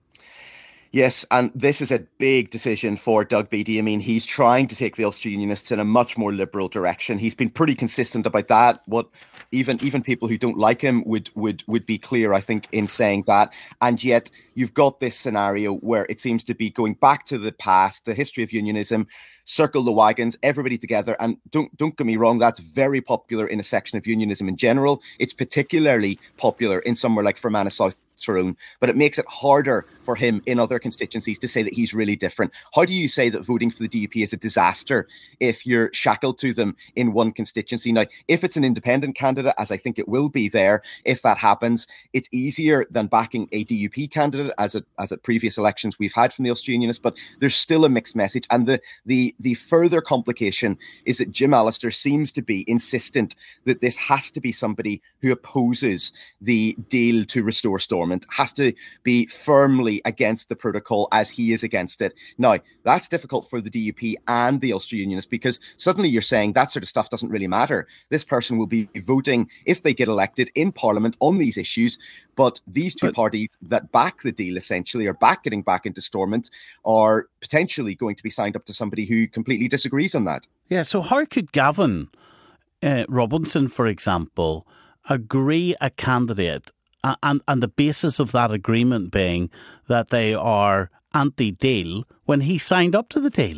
Yes, and this is a big decision for Doug Beattie. I mean, he's trying to take the Ulster Unionists in a much more liberal direction. He's been pretty consistent about that. What even even people who don't like him would would would be clear, I think, in saying that. And yet you've got this scenario where it seems to be going back to the past, the history of unionism, circle the wagons, everybody together. And don't don't get me wrong, that's very popular in a section of unionism in general. It's particularly popular in somewhere like Fermanagh South Tyrone, but it makes it harder for him in other constituencies to say that he's really different. How do you say that voting for the D U P is a disaster if you're shackled to them in one constituency? Now, if it's an independent candidate, as I think it will be there, if that happens, it's easier than backing a D U P candidate, as at, as at previous elections we've had from the Ulster Unionists, but there's still a mixed message. And the, the, the further complication is that Jim Allister seems to be insistent that this has to be somebody who opposes the deal to restore Stormont, has to be firmly against the protocol as he is against it. Now, that's difficult for the D U P and the Ulster Unionists because suddenly you're saying that sort of stuff doesn't really matter. This person will be voting, if they get elected, in Parliament on these issues. But these two but, parties that back the deal, essentially, or back getting back into Stormont, are potentially going to be signed up to somebody who completely disagrees on that. Yeah, so how could Gavin uh, Robinson, for example, agree a candidate And and the basis of that agreement being that they are anti-deal when he signed up to the deal?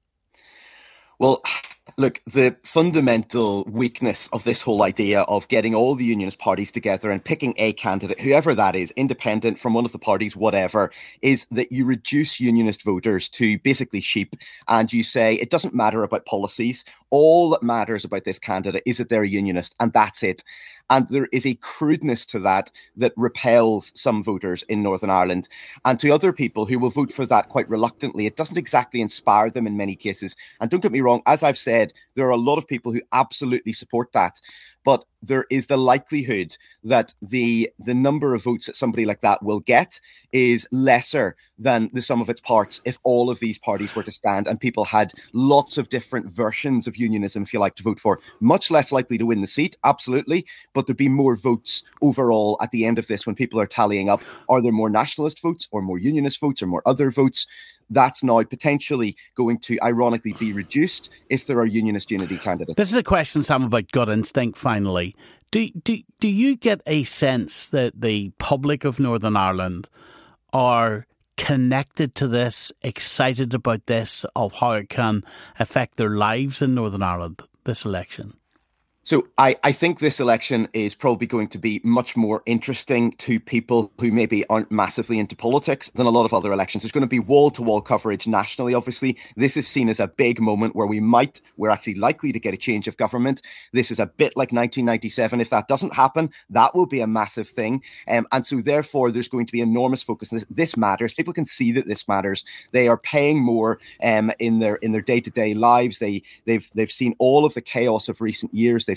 Well, look, the fundamental weakness of this whole idea of getting all the unionist parties together and picking a candidate, whoever that is, independent from one of the parties, whatever, is that you reduce unionist voters to basically sheep, and you say it doesn't matter about policies. All that matters about this candidate is that they're a unionist, and that's it. And there is a crudeness to that that repels some voters in Northern Ireland. And to other people who will vote for that quite reluctantly, it doesn't exactly inspire them in many cases. And don't get me wrong, as I've said, there are a lot of people who absolutely support that. But there is the likelihood that the the number of votes that somebody like that will get is lesser than the sum of its parts if all of these parties were to stand and people had lots of different versions of unionism, if you like, to vote for. Much less likely to win the seat, absolutely, but there'd be more votes overall at the end of this when people are tallying up. Are there more nationalist votes or more unionist votes or more other votes? That's now potentially going to ironically be reduced if there are unionist unity candidates. This is a question, Sam, about gut instinct, finally. Do, do, do you get a sense that the public of Northern Ireland are connected to this, excited about this, of how it can affect their lives in Northern Ireland, this election? So I, I think this election is probably going to be much more interesting to people who maybe aren't massively into politics than a lot of other elections. There's going to be wall-to-wall coverage nationally, obviously. This is seen as a big moment where we might, we're actually likely to get a change of government. This is a bit like nineteen ninety-seven. If that doesn't happen, that will be a massive thing. Um, and so therefore, there's going to be enormous focus. This, this matters. People can see that this matters. They are paying more um, in their in their day-to-day lives. They, they've, they've seen all of the chaos of recent years. They've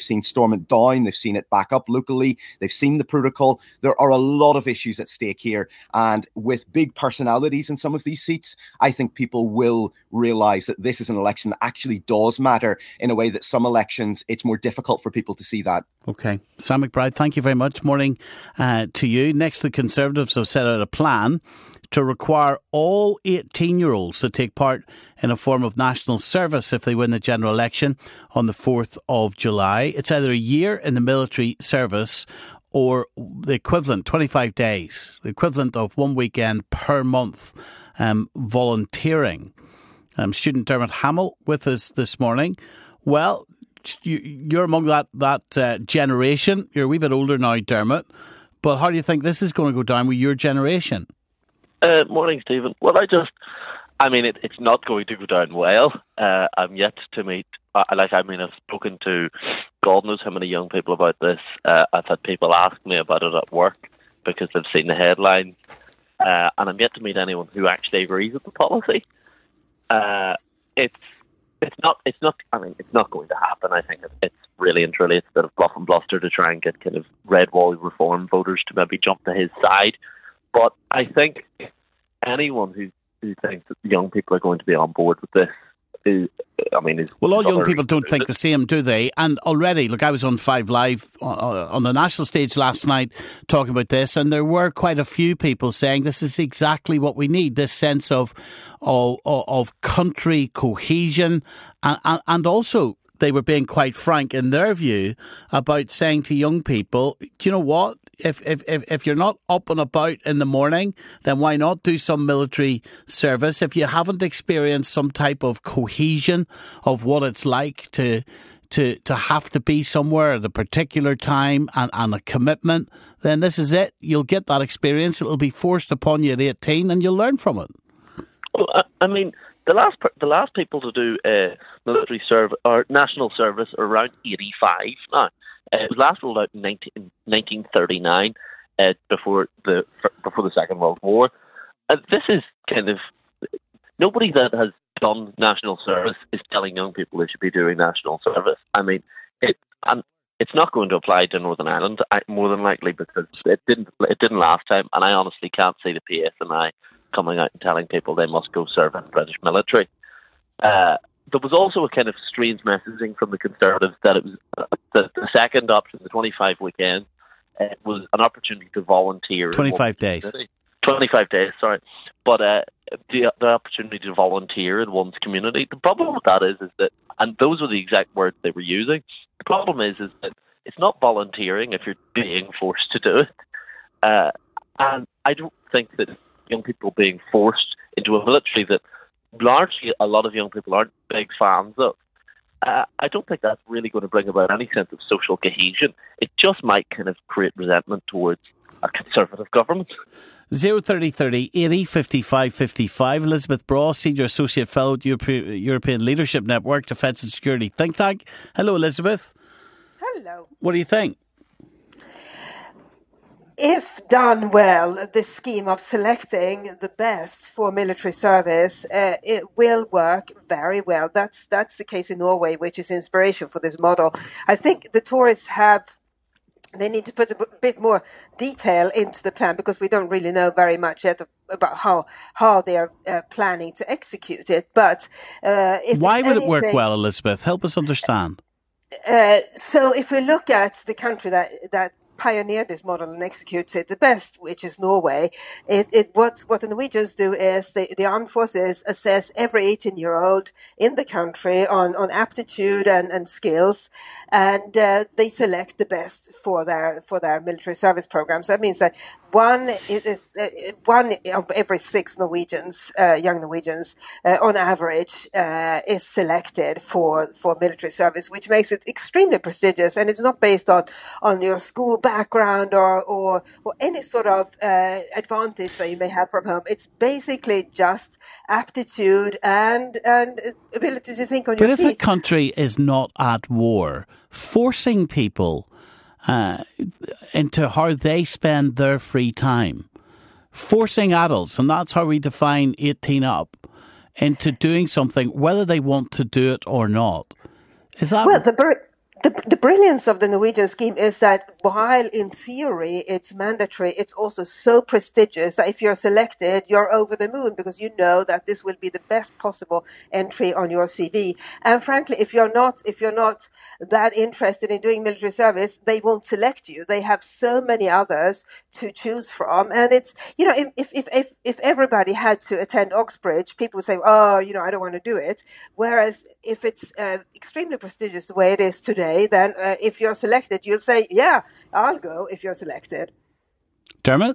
They've seen Stormont down. They've seen it back up locally. They've seen the protocol. There are a lot of issues at stake here. And with big personalities in some of these seats, I think people will realise that this is an election that actually does matter in a way that some elections, it's more difficult for people to see that. OK. Sam McBride, thank you very much. Morning uh, to you. Next, the Conservatives have set out a plan to require all eighteen-year-olds to take part in a form of national service if they win the general election on the fourth of July. It's either a year in the military service or the equivalent, twenty-five days, the equivalent of one weekend per month um, volunteering. Um, student Dermot Hamill with us this morning. Well, you're among that, that uh, generation. You're a wee bit older now, Dermot. But how do you think this is going to go down with your generation? Uh, morning, Stephen. Well, I just, I mean, it, it's not going to go down well. Uh, I'm yet to meet, uh, like, I mean, I've spoken to God knows how many young people about this. Uh, I've had people ask me about it at work because they've seen the headlines. Uh, and I'm yet to meet anyone who actually agrees with the policy. Uh, it's, it's not, it's not, I mean, it's not going to happen. I think it's really and truly, it's a bit of bluff and bluster to try and get kind of red wall reform voters to maybe jump to his side. But I think anyone who, who thinks that young people are going to be on board with this is, I mean, is well, all young people don't think the same, do they? And already, look, I was on Five Live on the national stage last night talking about this, and there were quite a few people saying this is exactly what we need, this sense of of, of country cohesion, and, and also they were being quite frank in their view about saying to young people, do you know what? If, if, if, if you're not up and about in the morning, then why not do some military service? If you haven't experienced some type of cohesion of what it's like to to to have to be somewhere at a particular time and, and a commitment, then this is it. You'll get that experience. It'll be forced upon you at eighteen and you'll learn from it. Well, I, I mean, the last the last people to do uh, military service or national service are around eighty-five now. Uh, it was last rolled out in nineteen thirty-nine, uh, before the before the Second World War. And this is kind of nobody that has done national service is telling young people they should be doing national service. I mean, it and it's not going to apply to Northern Ireland more than likely because it didn't it didn't last time, and I honestly can't see the P S N I coming out and telling people they must go serve in the British military. Uh, There was also a kind of strange messaging from the Conservatives that it was uh, the, the second option, the twenty-five weekend, uh, was an opportunity to volunteer. twenty-five days. Community. twenty-five days, sorry. But uh, the, the opportunity to volunteer in one's community. The problem with that is, is that, and those were the exact words they were using, the problem is, is that it's not volunteering if you're being forced to do it. Uh, and I don't think that young people being forced into a military that largely a lot of young people aren't big fans of, uh, I don't think that's really going to bring about any sense of social cohesion. It just might kind of create resentment towards a Conservative government. zero thirty thirty eighty fifty-five fifty-five. Elizabeth Braw, Senior Associate Fellow at Europe- European Leadership Network, Defence and Security Think Tank. Hello, Elizabeth. Hello. What do you think? If done well, this scheme of selecting the best for military service, uh, it will work very well. That's that's the case in Norway, which is inspiration for this model. I think the Tories have, they need to put a bit more detail into the plan because we don't really know very much yet about how how they are uh, planning to execute it. But uh, if why would anything, it work well, Elizabeth? Help us understand. Uh, so if we look at the country that that pioneered this model and executes it the best, which is Norway. It, it what what the Norwegians do is they, the armed forces assess every eighteen-year-old in the country on, on aptitude and, and skills, and uh, they select the best for their for their military service programs. That means that one is uh, one of every six Norwegians, uh, young Norwegians, uh, on average, uh, is selected for for military service, which makes it extremely prestigious, and it's not based on on your school background or, or, or any sort of uh, advantage that you may have from home. It's basically just aptitude and and ability to think on but your feet. But if a country is not at war, forcing people uh, into how they spend their free time, forcing adults, and that's how we define eighteen up, into doing something, whether they want to do it or not, is that... Well, the... Bur- The, the brilliance of the Norwegian scheme is that while in theory it's mandatory, it's also so prestigious that if you're selected, you're over the moon because you know that this will be the best possible entry on your C V. And frankly, if you're not, if you're not that interested in doing military service, they won't select you. They have so many others to choose from. And it's, you know, if, if, if, if everybody had to attend Oxbridge, people would say, oh, you know, I don't want to do it. Whereas if it's uh, extremely prestigious the way it is today, then uh, if you're selected, you'll say, yeah, I'll go if you're selected. Dermot?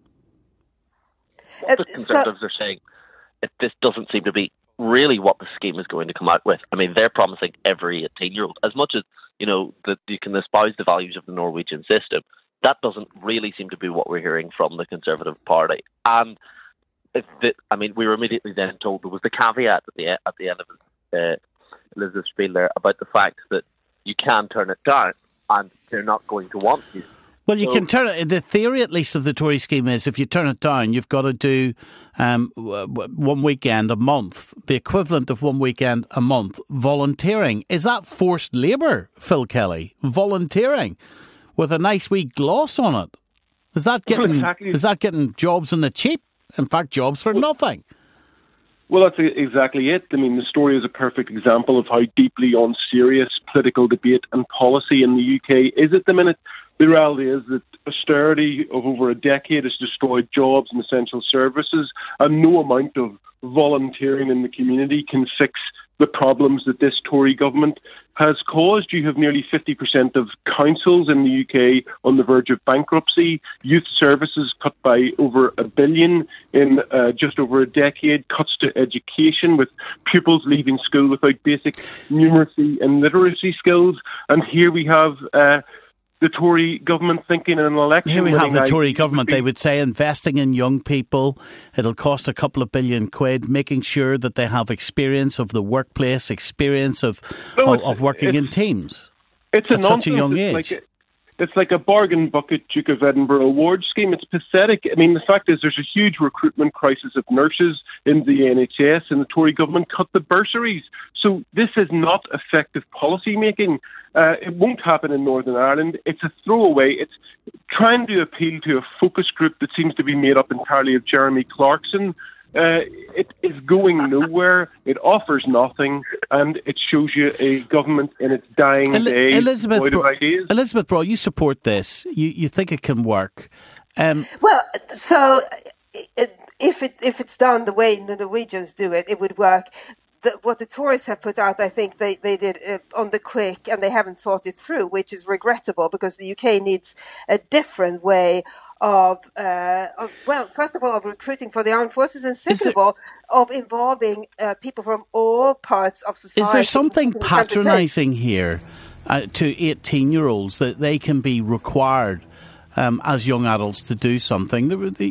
What the Conservatives so, are saying, if this doesn't seem to be really what the scheme is going to come out with. I mean, they're promising every eighteen-year-old, as much as, you know, that you can espouse the values of the Norwegian system, that doesn't really seem to be what we're hearing from the Conservative Party. And, if the, I mean, we were immediately then told there was the caveat at the, at the end of uh, Elizabeth's spiel there about the fact that you can turn it down, and they're not going to want you. Well, you so, can turn it. The theory, at least, of the Tory scheme is if you turn it down, you've got to do um, one weekend a month, the equivalent of one weekend a month, volunteering. Is that forced labour, Phil Kelly? Volunteering with a nice wee gloss on it. Is that getting? Well, exactly. Is that getting jobs on the cheap? In fact, jobs for well, nothing. Well, that's exactly it. I mean, the story is a perfect example of how deeply unserious political debate and policy in the U K is at the minute. The reality is that austerity of over a decade has destroyed jobs and essential services, and no amount of volunteering in the community can fix the problems that this Tory government has caused. You have nearly fifty percent of councils in the U K on the verge of bankruptcy, youth services cut by over a billion in uh, just over a decade, cuts to education with pupils leaving school without basic numeracy and literacy skills. And here we have uh, the Tory government thinking in an election. Here we have the Tory government, they would say, investing in young people. It'll cost a couple of billion quid, making sure that they have experience of the workplace, experience of no, of, of working in teams. It's a at nonsense. such a young it's age. Like a, it's like a bargain bucket Duke of Edinburgh award scheme. It's pathetic. I mean, the fact is there's a huge recruitment crisis of nurses in the N H S, and the Tory government cut the bursaries. So this is not effective policy making. Uh, it won't happen in Northern Ireland. It's a throwaway. It's trying to appeal to a focus group that seems to be made up entirely of Jeremy Clarkson. Uh, it is going nowhere. It offers nothing, and it shows you a government in its dying El- days. Elizabeth, void Bro- of ideas. Elizabeth Braw, you support this. You you think it can work? Um, well, so it, if it if it's done the way the Norwegians do it, it would work. The, what the Tories have put out, I think they, they did uh, on the quick, and they haven't thought it through, which is regrettable because the U K needs a different way of, uh, of well, first of all, of recruiting for the armed forces, and second of all, of involving uh, people from all parts of society. Is there something patronising here uh, to eighteen-year-olds that they can be required Um, as young adults to do something?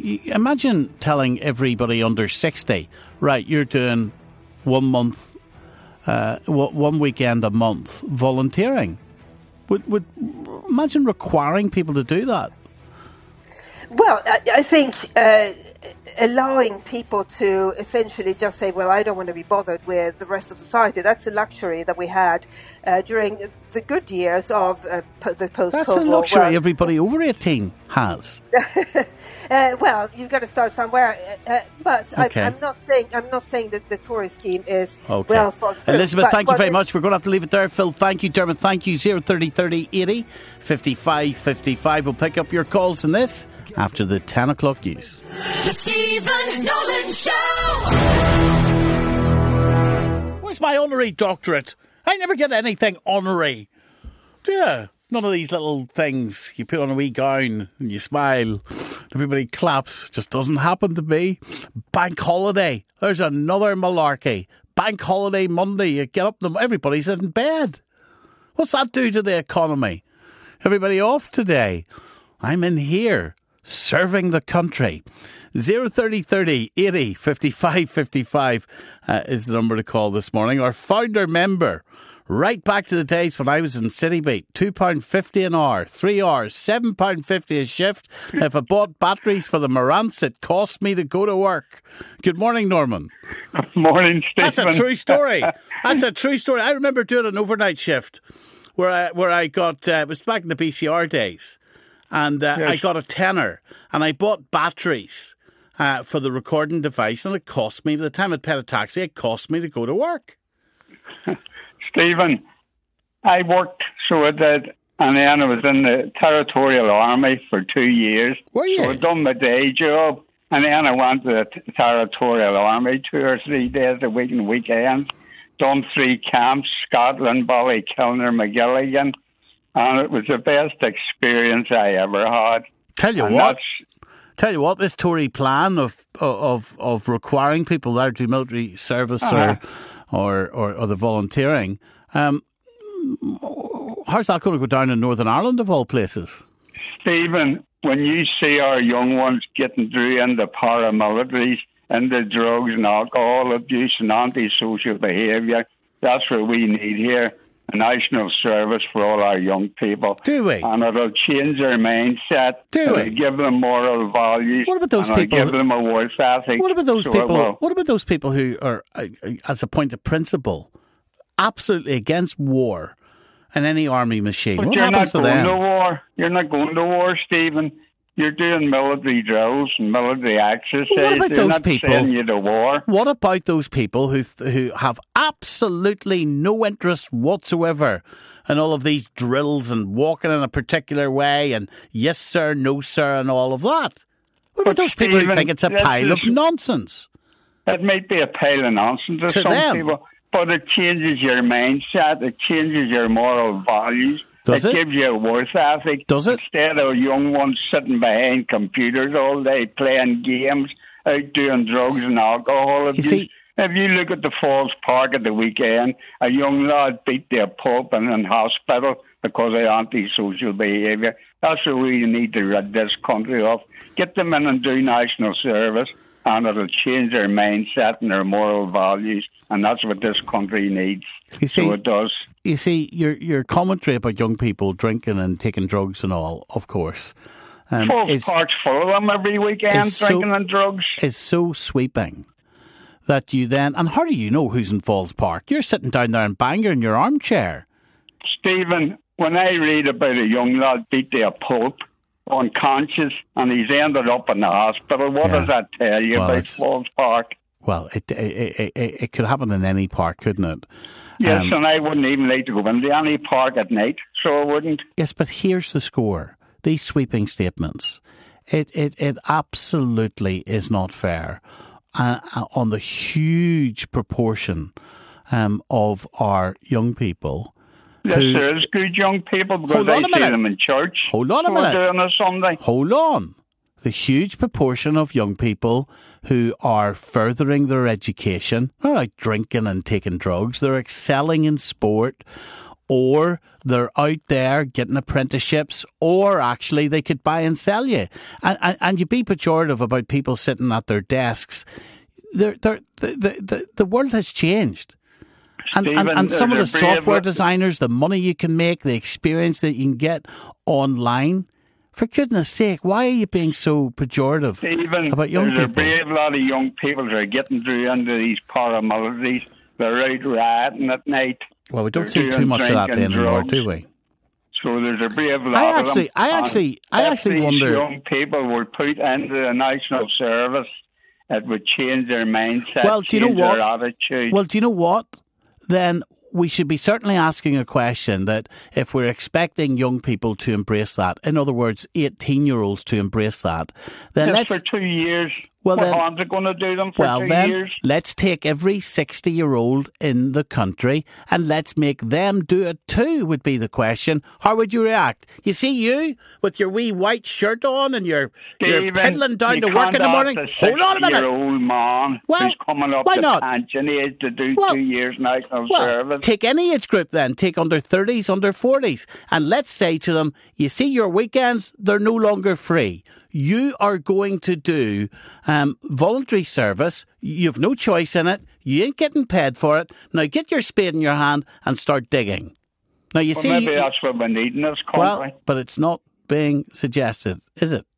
Imagine telling everybody under sixty, right, you're doing one month, uh, one weekend a month volunteering. Would would imagine requiring people to do that? Well, I, I think uh, allowing people to essentially just say, well, I don't want to be bothered with the rest of society, that's a luxury that we had uh, during the good years of uh, po- the post-Cold War. That's a luxury world. Everybody over eighteen has. uh, well, you've got to start somewhere. Uh, but okay. I, I'm not saying I'm not saying that the Tory scheme is okay. well thought through. Elizabeth, but, thank you but very much. We're going to have to leave it there. Phil, thank you. Dermot, thank you. zero thirty thirty eighty fifty-five fifty-five. We'll pick up your calls in this after the ten o'clock news. The Stephen Nolan Show. Where's my honorary doctorate? I never get anything honorary. Yeah, none of these little things. You put on a wee gown and you smile. Everybody claps. Just doesn't happen to me. Bank holiday. There's another malarkey. Bank holiday Monday. You get up, everybody's in bed. What's that do to the economy? Everybody off today. I'm in here, serving the country. zero thirty thirty eighty fifty-five fifty-five uh, is the number to call this morning. Our founder member, right back to the days when I was in Citybeat, two pounds fifty an hour, three hours, seven pounds fifty a shift. If I bought batteries for the Marantz, it cost me to go to work. Good morning, Norman. Morning, Stephen. That's a true story. That's a true story. I remember doing an overnight shift where I where I got uh, it was back in the B C R days, and uh, Yes. I got a tenner, and I bought batteries uh, for the recording device, and it cost me by the time I'd paid a taxi, it cost me to go to work. Stephen, I worked, so I did, and then I was in the Territorial Army for two years. Were you? So I done my day job, and then I went to the t- Territorial Army two or three days a week and weekends. Done three camps, Scotland, Ballykilner, McGilligan, and it was the best experience I ever had. Tell you And what, that's- tell you what, this Tory plan of of of requiring people there to do military service Uh-huh. or, or or or the volunteering, um, how's that going to go down in Northern Ireland of all places? Stephen, when you see our young ones getting through into paramilitaries, into drugs and alcohol abuse and antisocial behaviour, that's what we need here. A national service for all our young people. Do we? And it'll change their mindset. Do it'll we? give them moral values. What about those and people It'll give who- them a work ethic. What about those So it people? will. What about those people who are, uh, uh, as a point of principle, absolutely against war and any army machine? But what you're happens not to going them? to war. You're not going to war, Stephen. You're doing military drills and military exercises. What about They're those not people? sending you to war. What about those people who who have absolutely no interest whatsoever in all of these drills and walking in a particular way and yes sir, no sir, and all of that? What about But those people who Stephen, think it's a this pile of is- nonsense? It might be a pile of nonsense to, To some them. people, but it changes your mindset. It changes your moral values. Does it? gives you a work ethic. Does it? Instead of young ones sitting behind computers all day playing games, out doing drugs and alcohol abuse. see- if you look at the Falls Park at the weekend, a young lad beat their pulp and in hospital because of antisocial behaviour. That's what we need to rid this country of. Get them in and do national service, and it'll change their mindset and their moral values, and that's what this country needs. You see- so it does. You see, your your commentary about young people drinking and taking drugs and all, of course, um, Falls is, Park's full of them every weekend, is so- drinking and drugs. is so sweeping that you then, and how do you know who's in Falls Park? You're sitting down there in Bangor in your armchair. Stephen, when I read about a young lad beat their pulp unconscious and he's ended up in the hospital, what Yeah. does that tell you Well, about it's- Falls Park? Well, it it, it it it could happen in any park, couldn't it? Yes, Um, and I wouldn't even like to go into any park at night, so I wouldn't. Yes, but here's the score. These sweeping statements. It it, it absolutely is not fair uh, uh, on the huge proportion um, of our young people. Yes, who- there is good young people because Hold I on a see minute. them in church. Hold on a so minute. On a Sunday. Hold on. The huge proportion of young people who are furthering their education, they're like drinking and taking drugs, they're excelling in sport, or they're out there getting apprenticeships, or actually they could buy and sell you. And, and, and you be pejorative about people sitting at their desks. They're, they're, the, the, the, the world has changed. And, and, Stephen, and some of the there's a brave software li- designers, the money you can make, the experience that you can get online. For goodness sake, why are you being so pejorative Even about young there's people? a brave lot of young people that are getting through into these paramilitaries. They're out rioting at night. Well, we don't They're see too doing much of that drinking, anymore, drugs. do we? So there's a brave lot I of actually- them. I And actually- I if actually these wonder- young people were put into the national service, it would change their mindset, Well, do you know change what? their attitude. Well, do you know what? Then we should be certainly asking a question that if we're expecting young people to embrace that, in other words, eighteen-year-olds to embrace that, then Yes, let's... for two years. Well, what then- harm's it going to do them for Well, two then, years? let's take every sixty-year-old in the country and let's make them do it too, would be the question. How would you react? You see you with your wee white shirt on and you're, you're Stephen, piddling down you to work in the can't morning. ask a Hold on a minute. sixty-year-old man Well, who's coming up why to not? pension age to do Well- two years national Well, service. take any age group then. Take under thirties, under forties. And let's say to them, you see your weekends, they're no longer free. You are going to do um, voluntary service. You've no choice in it. You ain't getting paid for it. Now get your spade in your hand and start digging. Now you Well, see... maybe that's what we need in this country. Well, but it's not being suggested, is it?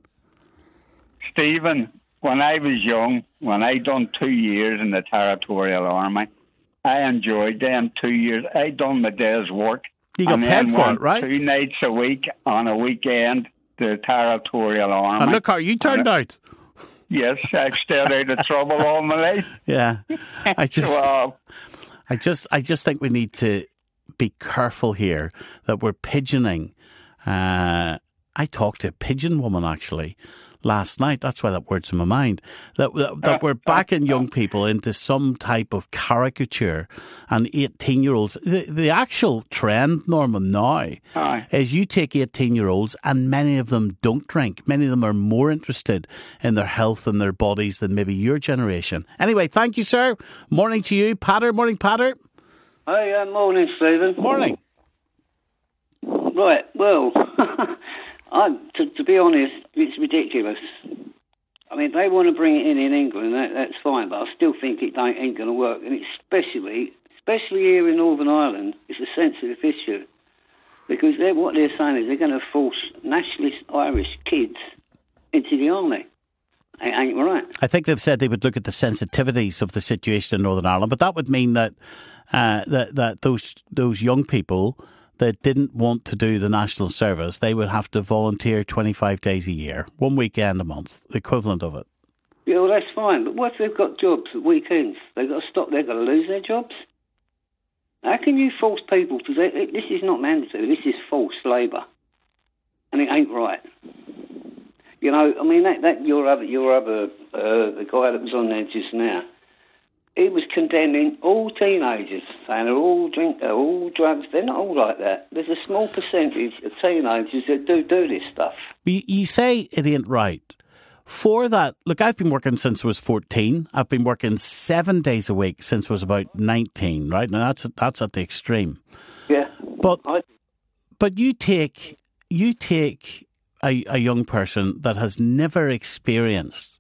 Stephen, when I was young, when I done two years in the Territorial Army, I enjoyed them two years. I done my day's work. You got and paid then for went it, right? Two nights a week on a weekend, the Territorial Army. And look how you turned and, out. Yes, I've stayed out of trouble all my life. Yeah, I just, Wow. I just, I just think we need to be careful here that we're pigeoning. Uh, I talked to a pigeon woman actually last night. That's why that word's in my mind. That, that, that we're backing young people into some type of caricature, and eighteen-year-olds. The, the actual trend, Norman, now Aye. is you take eighteen-year-olds, and many of them don't drink. Many of them are more interested in their health and their bodies than maybe your generation. Anyway, thank you, sir. Morning to you, Patter. Morning, Patter. Hi, uh, morning, Stephen. Morning. Right, well, I, to, to be honest, it's ridiculous. I mean, they want to bring it in in England, that, that's fine, but I still think it ain't, ain't going to work. And especially, especially here in Northern Ireland, it's a sensitive issue. Because they're, what they're saying is they're going to force nationalist Irish kids into the army. It ain't right. I think they've said they would look at the sensitivities of the situation in Northern Ireland, but that would mean that uh, that that those those young people that didn't want to do the national service, they would have to volunteer twenty-five days a year, one weekend a month, the equivalent of it. Yeah, well, that's fine. But what if they've got jobs at weekends? They've got to stop. They've got to lose their jobs. How can you force people to? They, this is not mandatory. This is forced labour, and it ain't right. You know, I mean, that, that your other, your other, uh, the guy that was on there just now, he was condemning all teenagers, saying they're all drink, they're all drugs. They're not all like that. There's a small percentage of teenagers that do do this stuff. You, you say it ain't right. For that, look, I've been working since I was fourteen. I've been working seven days a week since I was about nineteen, right? Now, that's, that's at the extreme. Yeah. But, I, but you take, you take... A, a young person that has never experienced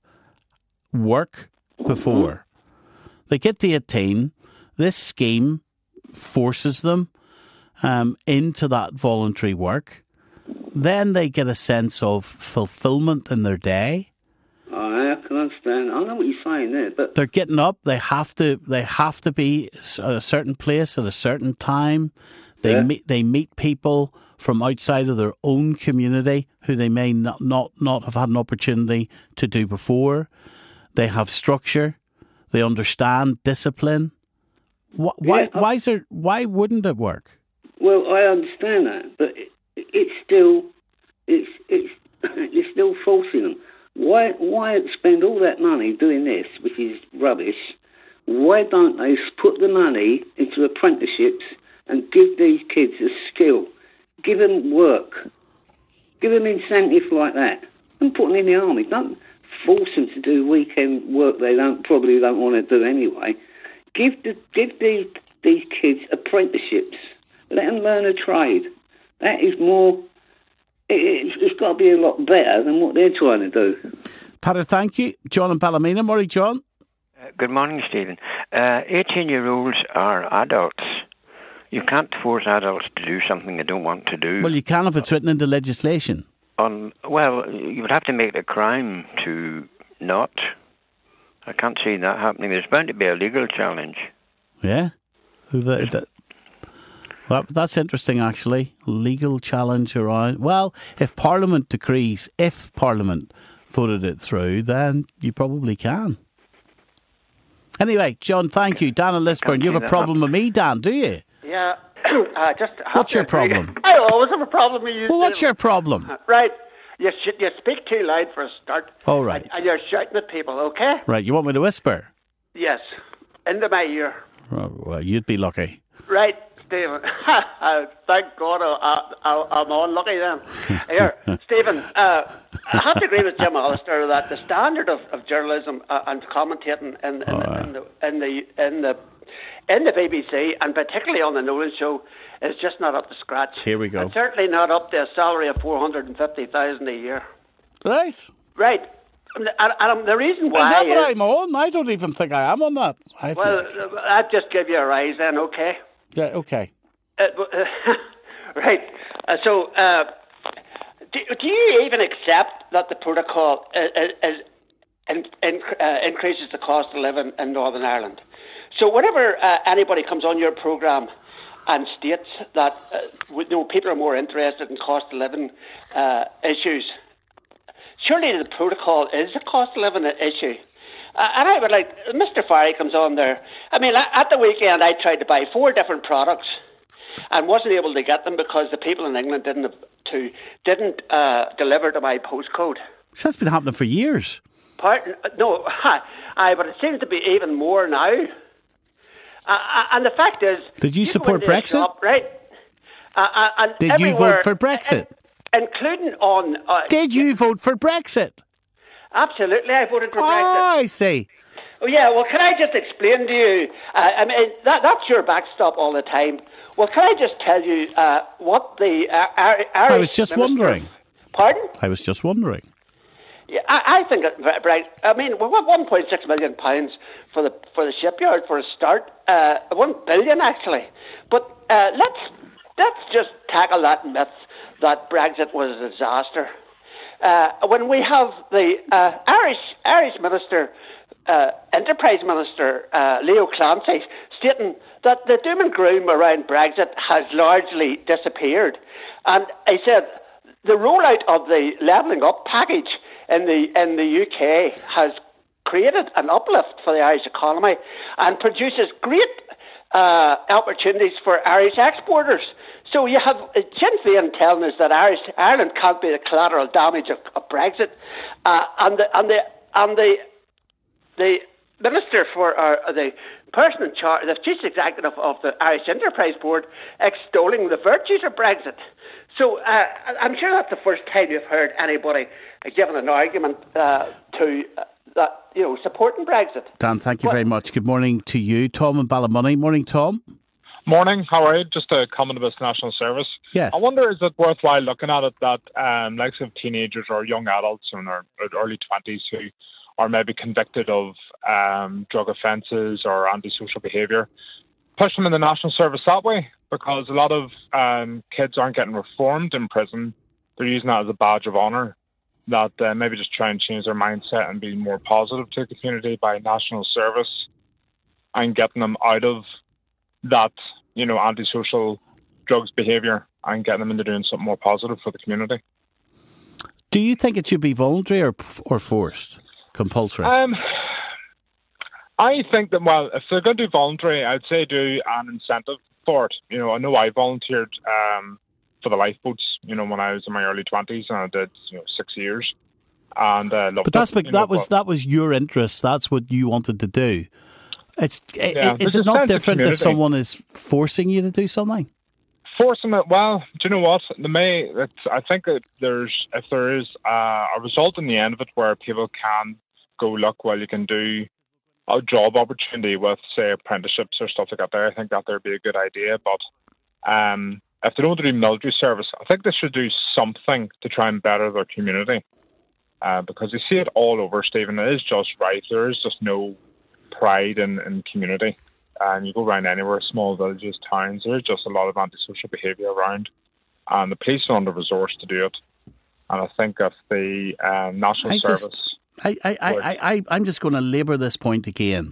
work before. They get to eighteen, this scheme forces them um, into that voluntary work. Then they get a sense of fulfilment in their day. I can understand. I know what you're saying there, but they're getting up. They have to. They have to be at a certain place at a certain time. They Yeah. meet. They meet people from outside of their own community who they may not, not, not have had an opportunity to do before. They have structure. They understand discipline. Why, why, Yeah, I- why, is there, why wouldn't it work? well, I understand that, but it, it's still, it's it's you're still forcing them. Why why spend all that money doing this, which is rubbish? Why don't they put the money into apprenticeships and give these kids a skill? Give them work. Give them incentive like that. Don't put them in the army. Don't force them to do weekend work they don't probably don't want to do anyway. Give the give these these kids apprenticeships. Let them learn a trade. That is more. It, it, it's got to be a lot better than what they're trying to do. Patter, thank you. John and Ballymena. Morning, John. Uh, good morning, Stephen. Uh, eighteen-year-olds are adults. You can't force adults to do something they don't want to do. Well, you can if it's written into legislation. On well, you would have to make it a crime to not. I can't see that happening. There's bound to be a legal challenge. Yeah? The- the- well, that's interesting, actually. Legal challenge around... Well, if Parliament decrees, if Parliament voted it through, then you probably can. Anyway, John, thank you. Dan and Lisburn, you have a problem with me, Dan, do you? Yeah, uh, just. What's your problem? I always have a problem with you. Well, what's Stephen. your problem? Right, you sh- you speak too loud for a start. Oh, right. And, and you're shouting at people, okay? Right, you want me to whisper? Yes, into my ear. Oh, well, you'd be lucky. Right, Stephen. uh, thank God I, I, I'm on lucky then. Here, Stephen, uh, I have to agree with Jim Allister that the standard of, of journalism uh, and commentating in, in, Oh, in, the, in the in the in the B B C and particularly on the Nolan Show is just not up to scratch. Here we go. And certainly not up to a salary of four hundred and fifty thousand a year. Right. Right. And, and, and the reason why Is that what is- I'm on? I don't even think I am on that. I have well, to- uh, I'd just give you a rise then, okay? yeah, okay. Uh, but, uh, right. Uh, so, uh, do, do you even accept that the protocol is, is, in, in, uh, increases the cost of living in Northern Ireland? So, whenever uh, anybody comes on your programme and states that uh, you know, people are more interested in cost of living uh, issues. Surely the protocol is a cost of living issue. Uh, and I would like, Mister Farry comes on there. I mean, at the weekend I tried to buy four different products and wasn't able to get them because the people in England didn't to didn't uh, deliver to my postcode. So that's been happening for years. Pardon? No, I, but it seems to be even more now. Uh, and the fact is... Did you, you support Brexit? Shop, right? Uh, uh, and Did you vote for Brexit? In, including on... Uh, Did you vote for Brexit? Absolutely, I voted for oh, Brexit. I see. Oh, yeah, well, can I just explain to you... Uh, I mean, that, that's your backstop all the time. Well, can I just tell you uh, what the uh, Irish... I was just minister, wondering. Pardon? I was just wondering. Yeah, I, I think, right. I mean, we've got one point six million pounds for the for the shipyard for a start. Uh, one billion actually. But uh, let's let's just tackle that myth that Brexit was a disaster. Uh, when we have the uh, Irish Irish minister, uh, enterprise minister uh, Leo Clancy, stating that the doom and gloom around Brexit has largely disappeared, and he said the rollout of the levelling up package in the in the U K has created an uplift for the Irish economy and produces great uh, opportunities for Irish exporters. So you have Sinn Féin telling us that Irish Ireland can't be the collateral damage of, of Brexit, uh, and the and the and the the minister for uh, the person in charge, the chief executive of the Irish Enterprise Board, extolling the virtues of Brexit. So uh, I'm sure that's the first time you've heard anybody giving an argument uh, to uh, that, you know, supporting Brexit. Dan, thank you but, very much. Good morning to you, Tom in Ballymoney. Morning, Tom. Morning. How are you? Just a comment about national service. Yes. I wonder, is it worthwhile looking at it that um, likes of teenagers or young adults in their early twenties who are maybe convicted of um, drug offences or antisocial behaviour, push them in the national service that way? Because a lot of um, kids aren't getting reformed in prison. They're using that as a badge of honour, that uh, maybe just try and change their mindset and be more positive to the community by national service and getting them out of that, you know, antisocial drugs behaviour and getting them into doing something more positive for the community. Do you think it should be voluntary or or forced, compulsory? Um, I think that, well, if they're going to do voluntary, I'd say do an incentive for it. You know, I know I volunteered um, for the lifeboats, you know, when I was in my early twenties, and I did, you know, six years. And uh, loved but that's it, but that know, was but that was your interest. That's what you wanted to do. It's yeah, is it not different if someone is forcing you to do something? Forcing it, well, do you know what? The may, it's, I think that there's if there is uh, a result in the end of it where people can go, look, well, you can do a job opportunity with, say, apprenticeships or stuff like that there, I think that there'd be a good idea. But um, if they don't want to do military service, I think they should do something to try and better their community. Uh, because you see it all over, Stephen. It is just right. There is just no pride in, in community. And you go around anywhere, small villages, towns, there's just a lot of antisocial behaviour around. And the police are under-resourced to do it. And I think if the um, National I Service... Just... I, I, I, I, I'm just going to labour this point again.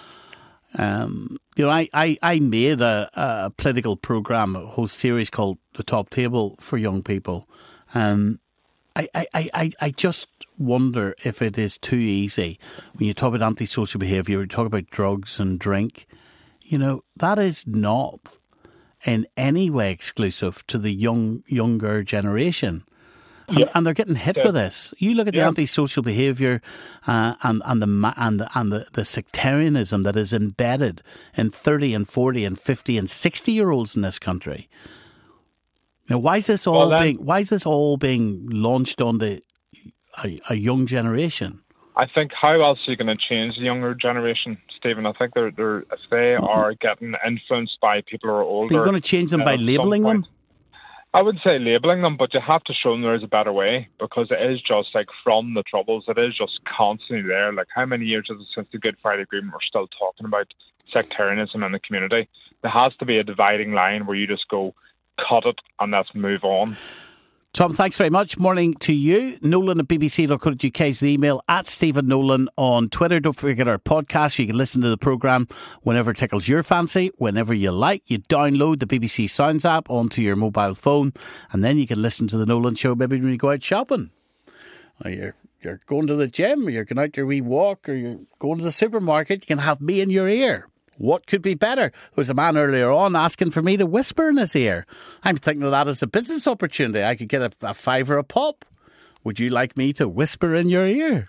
Um, you know, I, I, I made a, a political programme, a whole series called The Top Table for young people. Um, I, I, I, I just wonder if it is too easy when you talk about antisocial behaviour, you talk about drugs and drink. You know, that is not in any way exclusive to the young younger generation. And, yeah. and they're getting hit yeah. with this. You look at the yeah. antisocial behaviour uh, and and the and the, and the, the sectarianism that is embedded in thirty and forty and fifty and sixty year olds in this country. Now, why is this all well, then, being why is this all being launched on the a, a young generation? I think how else are you going to change the younger generation, Stephen? I think they're they're if they are getting influenced by people who are older. Are you going to change them by labelling them? I wouldn't say labelling them, but you have to show them there is a better way, because it is just like from the Troubles, it is just constantly there. Like, how many years is it since the Good Friday Agreement we're still talking about sectarianism in the community? There has to be a dividing line where you just go, cut it and let's move on. Tom, thanks very much. Morning to you. Nolan at b b c dot co dot u k is the email. At Stephen Nolan on Twitter. Don't forget our podcast. You can listen to the programme whenever it tickles your fancy, whenever you like. You download the B B C Sounds app onto your mobile phone, and then you can listen to the Nolan Show maybe when you go out shopping. Or you're, you're going to the gym, or you're going out your wee walk, or you're going to the supermarket. You can have me in your ear. What could be better? There was a man earlier on asking for me to whisper in his ear. I'm thinking of that as a business opportunity. I could get a, a fiver a pop. Would you like me to whisper in your ear?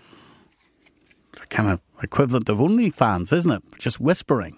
It's a kind of equivalent of OnlyFans, isn't it? Just whispering.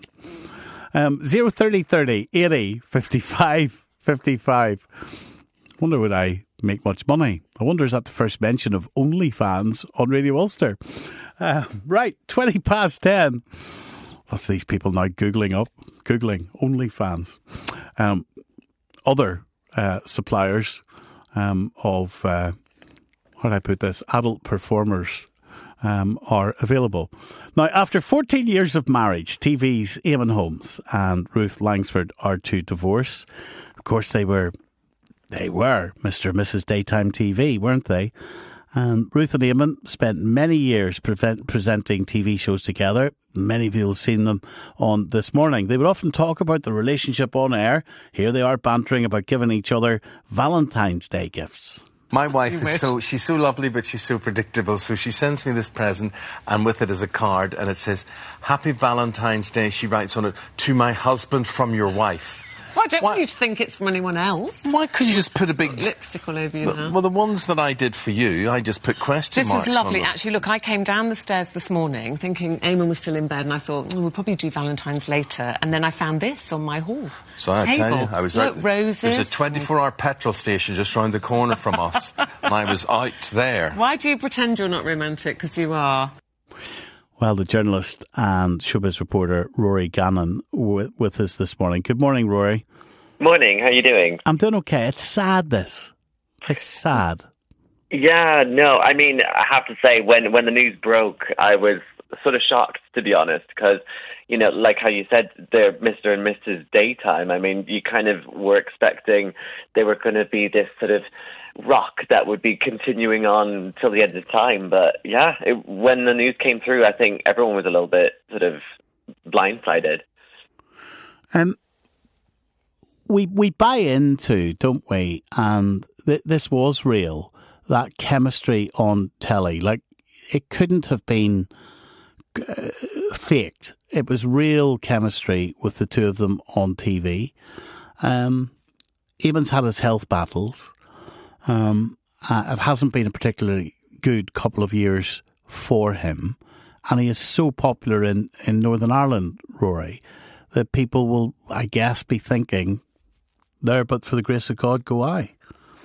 Um, zero thirty thirty eighty fifty-five fifty-five. Wonder would I make much money? I wonder is that the first mention of OnlyFans on Radio Ulster? Uh, right, twenty past ten. What's these people now Googling up? Googling OnlyFans. Um, other uh, suppliers um, of, uh, how do I put this, adult performers um, are available. Now, after fourteen years of marriage, T V's Eamon Holmes and Ruth Langsford are to divorce. Of course, they were, they were Mister and Missus Daytime T V, weren't they? And Ruth and Eamon spent many years pre- presenting T V shows together. Many of you will have seen them on This Morning. They would often talk about the relationship on air. Here they are bantering about giving each other Valentine's Day gifts. My wife is so, she's so lovely, but she's so predictable. So she sends me this present, and with it is a card, and it says, Happy Valentine's Day, she writes on it, to my husband from your wife. Well, I don't Why? want you to think it's from anyone else. Why could you just put a big... lipstick all over you well, now? Well, the ones that I did for you, I just put question this marks on This was lovely. them. Actually, look, I came down the stairs this morning thinking Eamon was still in bed, and I thought, oh, we'll probably do Valentine's later. And then I found this on my hall So I table. tell you, I was look, out... roses. There's a twenty-four hour petrol station just round the corner from us, and I was out there. Why do you pretend you're not romantic? Because you are. Well, the journalist and showbiz reporter Rory Gannon with, with us this morning. Good morning, Rory. Morning, how are you doing? I'm doing okay. It's sad, this. It's sad. Yeah, no, I mean, I have to say, when, when the news broke, I was sort of shocked, to be honest, because, you know, like how you said, they're Mister and Missus Daytime. I mean, you kind of were expecting they were going to be this sort of rock that would be continuing on till the end of time. But, yeah, it, when the news came through, I think everyone was a little bit sort of blindsided. Um. We we buy into, don't we? And th- this was real, that chemistry on telly. Like, it couldn't have been uh, faked. It was real chemistry with the two of them on T V. Um, Eamon's had his health battles. Um, uh, it hasn't been a particularly good couple of years for him. And he is so popular in, in Northern Ireland, Rory, that people will, I guess, be thinking, there, but for the grace of God, go I.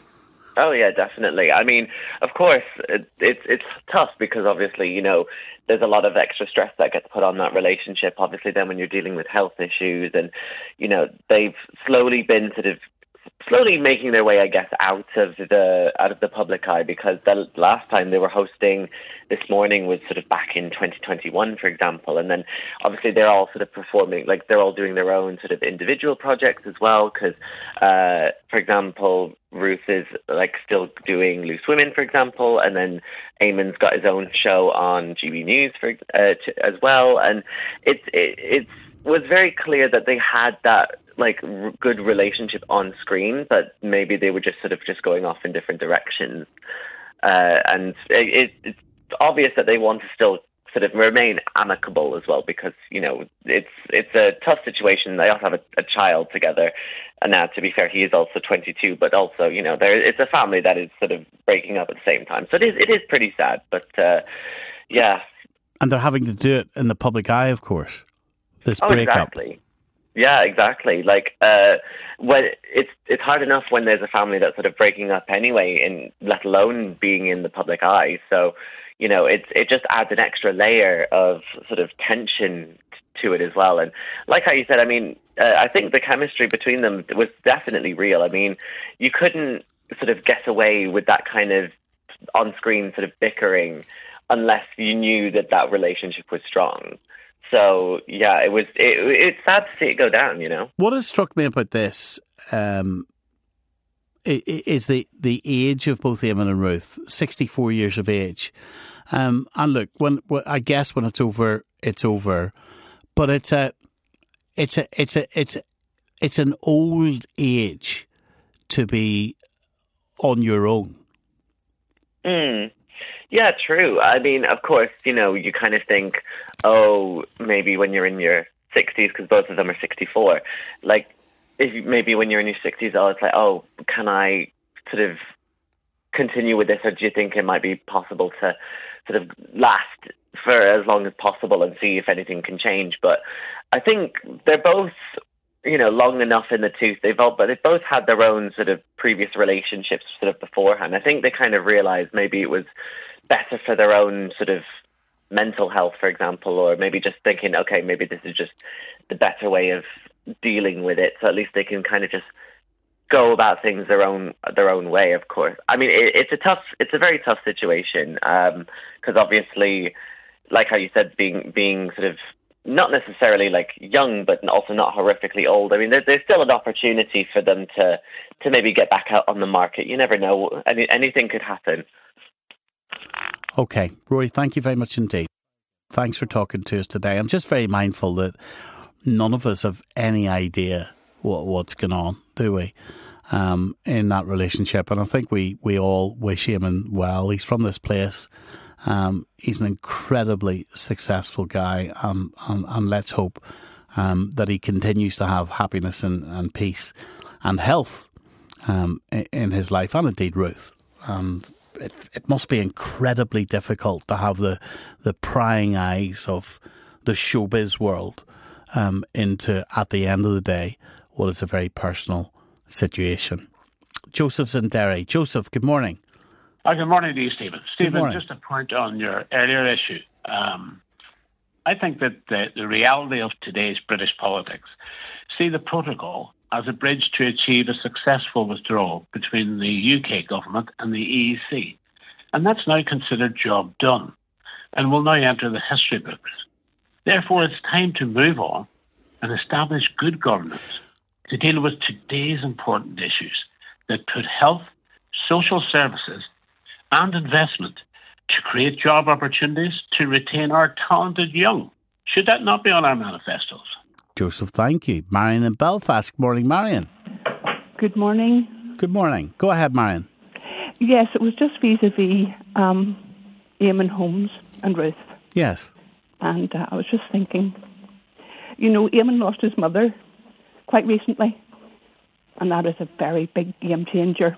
Oh yeah, definitely. I mean, of course, it, it's it's tough because obviously, you know, there's a lot of extra stress that gets put on that relationship. Obviously, then when you're dealing with health issues, and you know, they've slowly been sort of slowly making their way, I guess, out of the out of the public eye, because the last time they were hosting This Morning was sort of back in twenty twenty-one, for example, and then obviously they're all sort of performing, like they're all doing their own sort of individual projects as well, because, uh, for example, Ruth is like still doing Loose Women, for example, and then Eamon's got his own show on G B News for uh, to, as well, and it it it's, was very clear that they had that like r- good relationship on screen, but maybe they were just sort of just going off in different directions, uh, and it, it, it's obvious that they want to still sort of remain amicable as well, because you know it's it's a tough situation. They also have a, a child together, and now to be fair, he is also twenty-two, but also you know there it's a family that is sort of breaking up at the same time. So it is it is pretty sad, but uh, yeah. And they're having to do it in the public eye, of course. This oh, breakup. Exactly. Yeah, exactly. Like, uh, when it's it's hard enough when there's a family that's sort of breaking up anyway, and let alone being in the public eye. So, you know, it's it just adds an extra layer of sort of tension t- to it as well. And like how you said, I mean, uh, I think the chemistry between them was definitely real. I mean, you couldn't sort of get away with that kind of on-screen sort of bickering unless you knew that that relationship was strong. So, yeah, it was. It, it's sad to see it go down, you know. What has struck me about this, um, is the, the age of both Eamon and Ruth, sixty-four years of age. Um, and look, when, when I guess when it's over, it's over. But it's a, it's a, it's a, it's a, it's an old age to be on your own. Mm. Yeah, true. I mean, of course, you know, you kind of think, oh, maybe when you're in your sixties, because both of them are sixty-four, like, if you, maybe when you're in your sixties, oh, it's like, oh, can I sort of continue with this, or do you think it might be possible to sort of last for as long as possible and see if anything can change? But I think they're both, you know, long enough in the tooth. They've all, but they both had their own sort of previous relationships sort of beforehand. I think they kind of realised maybe it was better for their own sort of mental health, for example, or maybe just thinking, okay, maybe this is just the better way of dealing with it. So at least they can kind of just go about things their own their own way. Of course, I mean it, it's a tough, it's a very tough situation because um, obviously, like how you said, being being sort of not necessarily like young, but also not horrifically old. I mean, there, there's still an opportunity for them to to maybe get back out on the market. You never know; Any, anything could happen. Okay, Rory, thank you very much indeed. Thanks for talking to us today. I'm just very mindful that none of us have any idea what, what's going on, do we, um, in that relationship. And I think we, we all wish Eamon well. He's from this place. Um, he's an incredibly successful guy. Um, and, and let's hope um, that he continues to have happiness and, and peace and health um, in, in his life, and indeed Ruth. And It, it must be incredibly difficult to have the the prying eyes of the showbiz world um, into, at the end of the day, what is a very personal situation. Joseph's in Derry. Joseph, good morning. Oh, good morning to you, Stephen. Stephen, just a point on your earlier issue. Um, I think that the, the reality of today's British politics see the protocol as a bridge to achieve a successful withdrawal between the U K government and the E E C. And that's now considered job done and will now enter the history books. Therefore, it's time to move on and establish good governance to deal with today's important issues that put health, social services and investment to create job opportunities to retain our talented young. Should that not be on our manifestos? Joseph, thank you. Marion in Belfast. Good morning, Marion. Good morning. Good morning. Go ahead, Marion. Yes, it was just vis-a-vis um, Eamon Holmes and Ruth. Yes. And uh, I was just thinking, you know, Eamon lost his mother quite recently, and that is a very big game changer.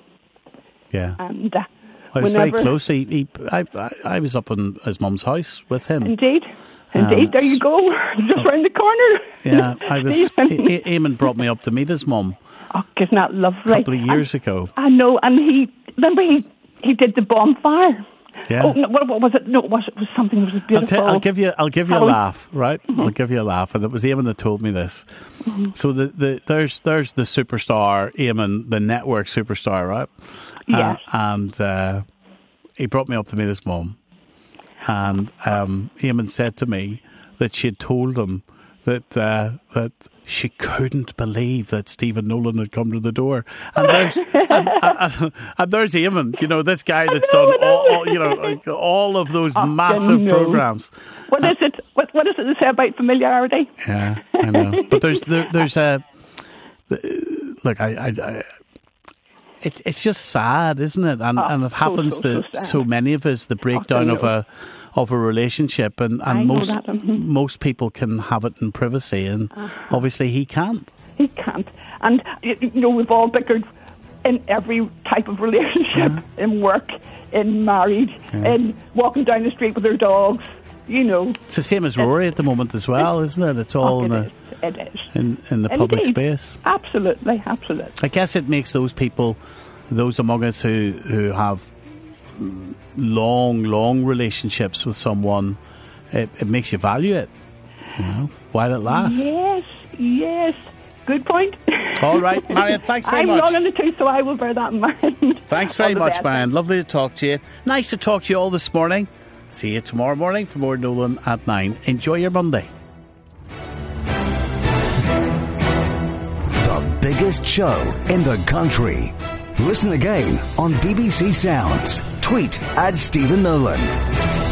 Yeah. And uh, I was whenever, very close. He, he, I, I, I was up in his mum's house with him. Indeed. Indeed, um, there you go, just round the corner. Yeah, I was. e- Eamon brought me up to meet his mum. Oh, isn't that lovely? A couple of years and, ago. I know, and he remember he he did the bonfire. Yeah. Oh, no, what, what was it? No, it was it was something that was beautiful. I'll, t- I'll give you. I'll give you How a laugh, right? Mm-hmm. I'll give you a laugh, and it was Eamon that told me this. Mm-hmm. So the, the there's there's the superstar Eamon, the network superstar, right? Yes. Uh, and uh, he brought me up to meet his mum, and um, Eamon said to me that she had told him that uh, that she couldn't believe that Stephen Nolan had come to the door. And there's and, and, and there's Eamon, you know, this guy that's done all, all you know all of those oh, massive programmes. What is it? What what is it to say about familiarity? Yeah, I know. But there's there, there's a look. I. I, I It's it's just sad, isn't it? And oh, and it happens so, so, to so, so many of us. The breakdown oh, of a of a relationship, and, and most mm-hmm. most people can have it in privacy, and uh-huh. obviously he can't. He can't. And you know, we've all bickered in every type of relationship, yeah. in work, in married, yeah. in walking down the street with their dogs. You know, it's the same as Rory at the moment as well, isn't it? It's all oh, it in, a, is. It is. in in the public Indeed. space. Absolutely, absolutely. I guess it makes those people, those among us who who have long, long relationships with someone, it, it makes you value it, you know, while it lasts. Yes, yes. Good point. All right, Marion, thanks very I'm much. I'm long in the tooth, so I will bear that in mind. Thanks very much, best. Marion. Lovely to talk to you. Nice to talk to you all this morning. See you tomorrow morning for more Nolan at nine. Enjoy your Monday. The biggest show in the country. Listen again on B B C Sounds. Tweet at Stephen Nolan.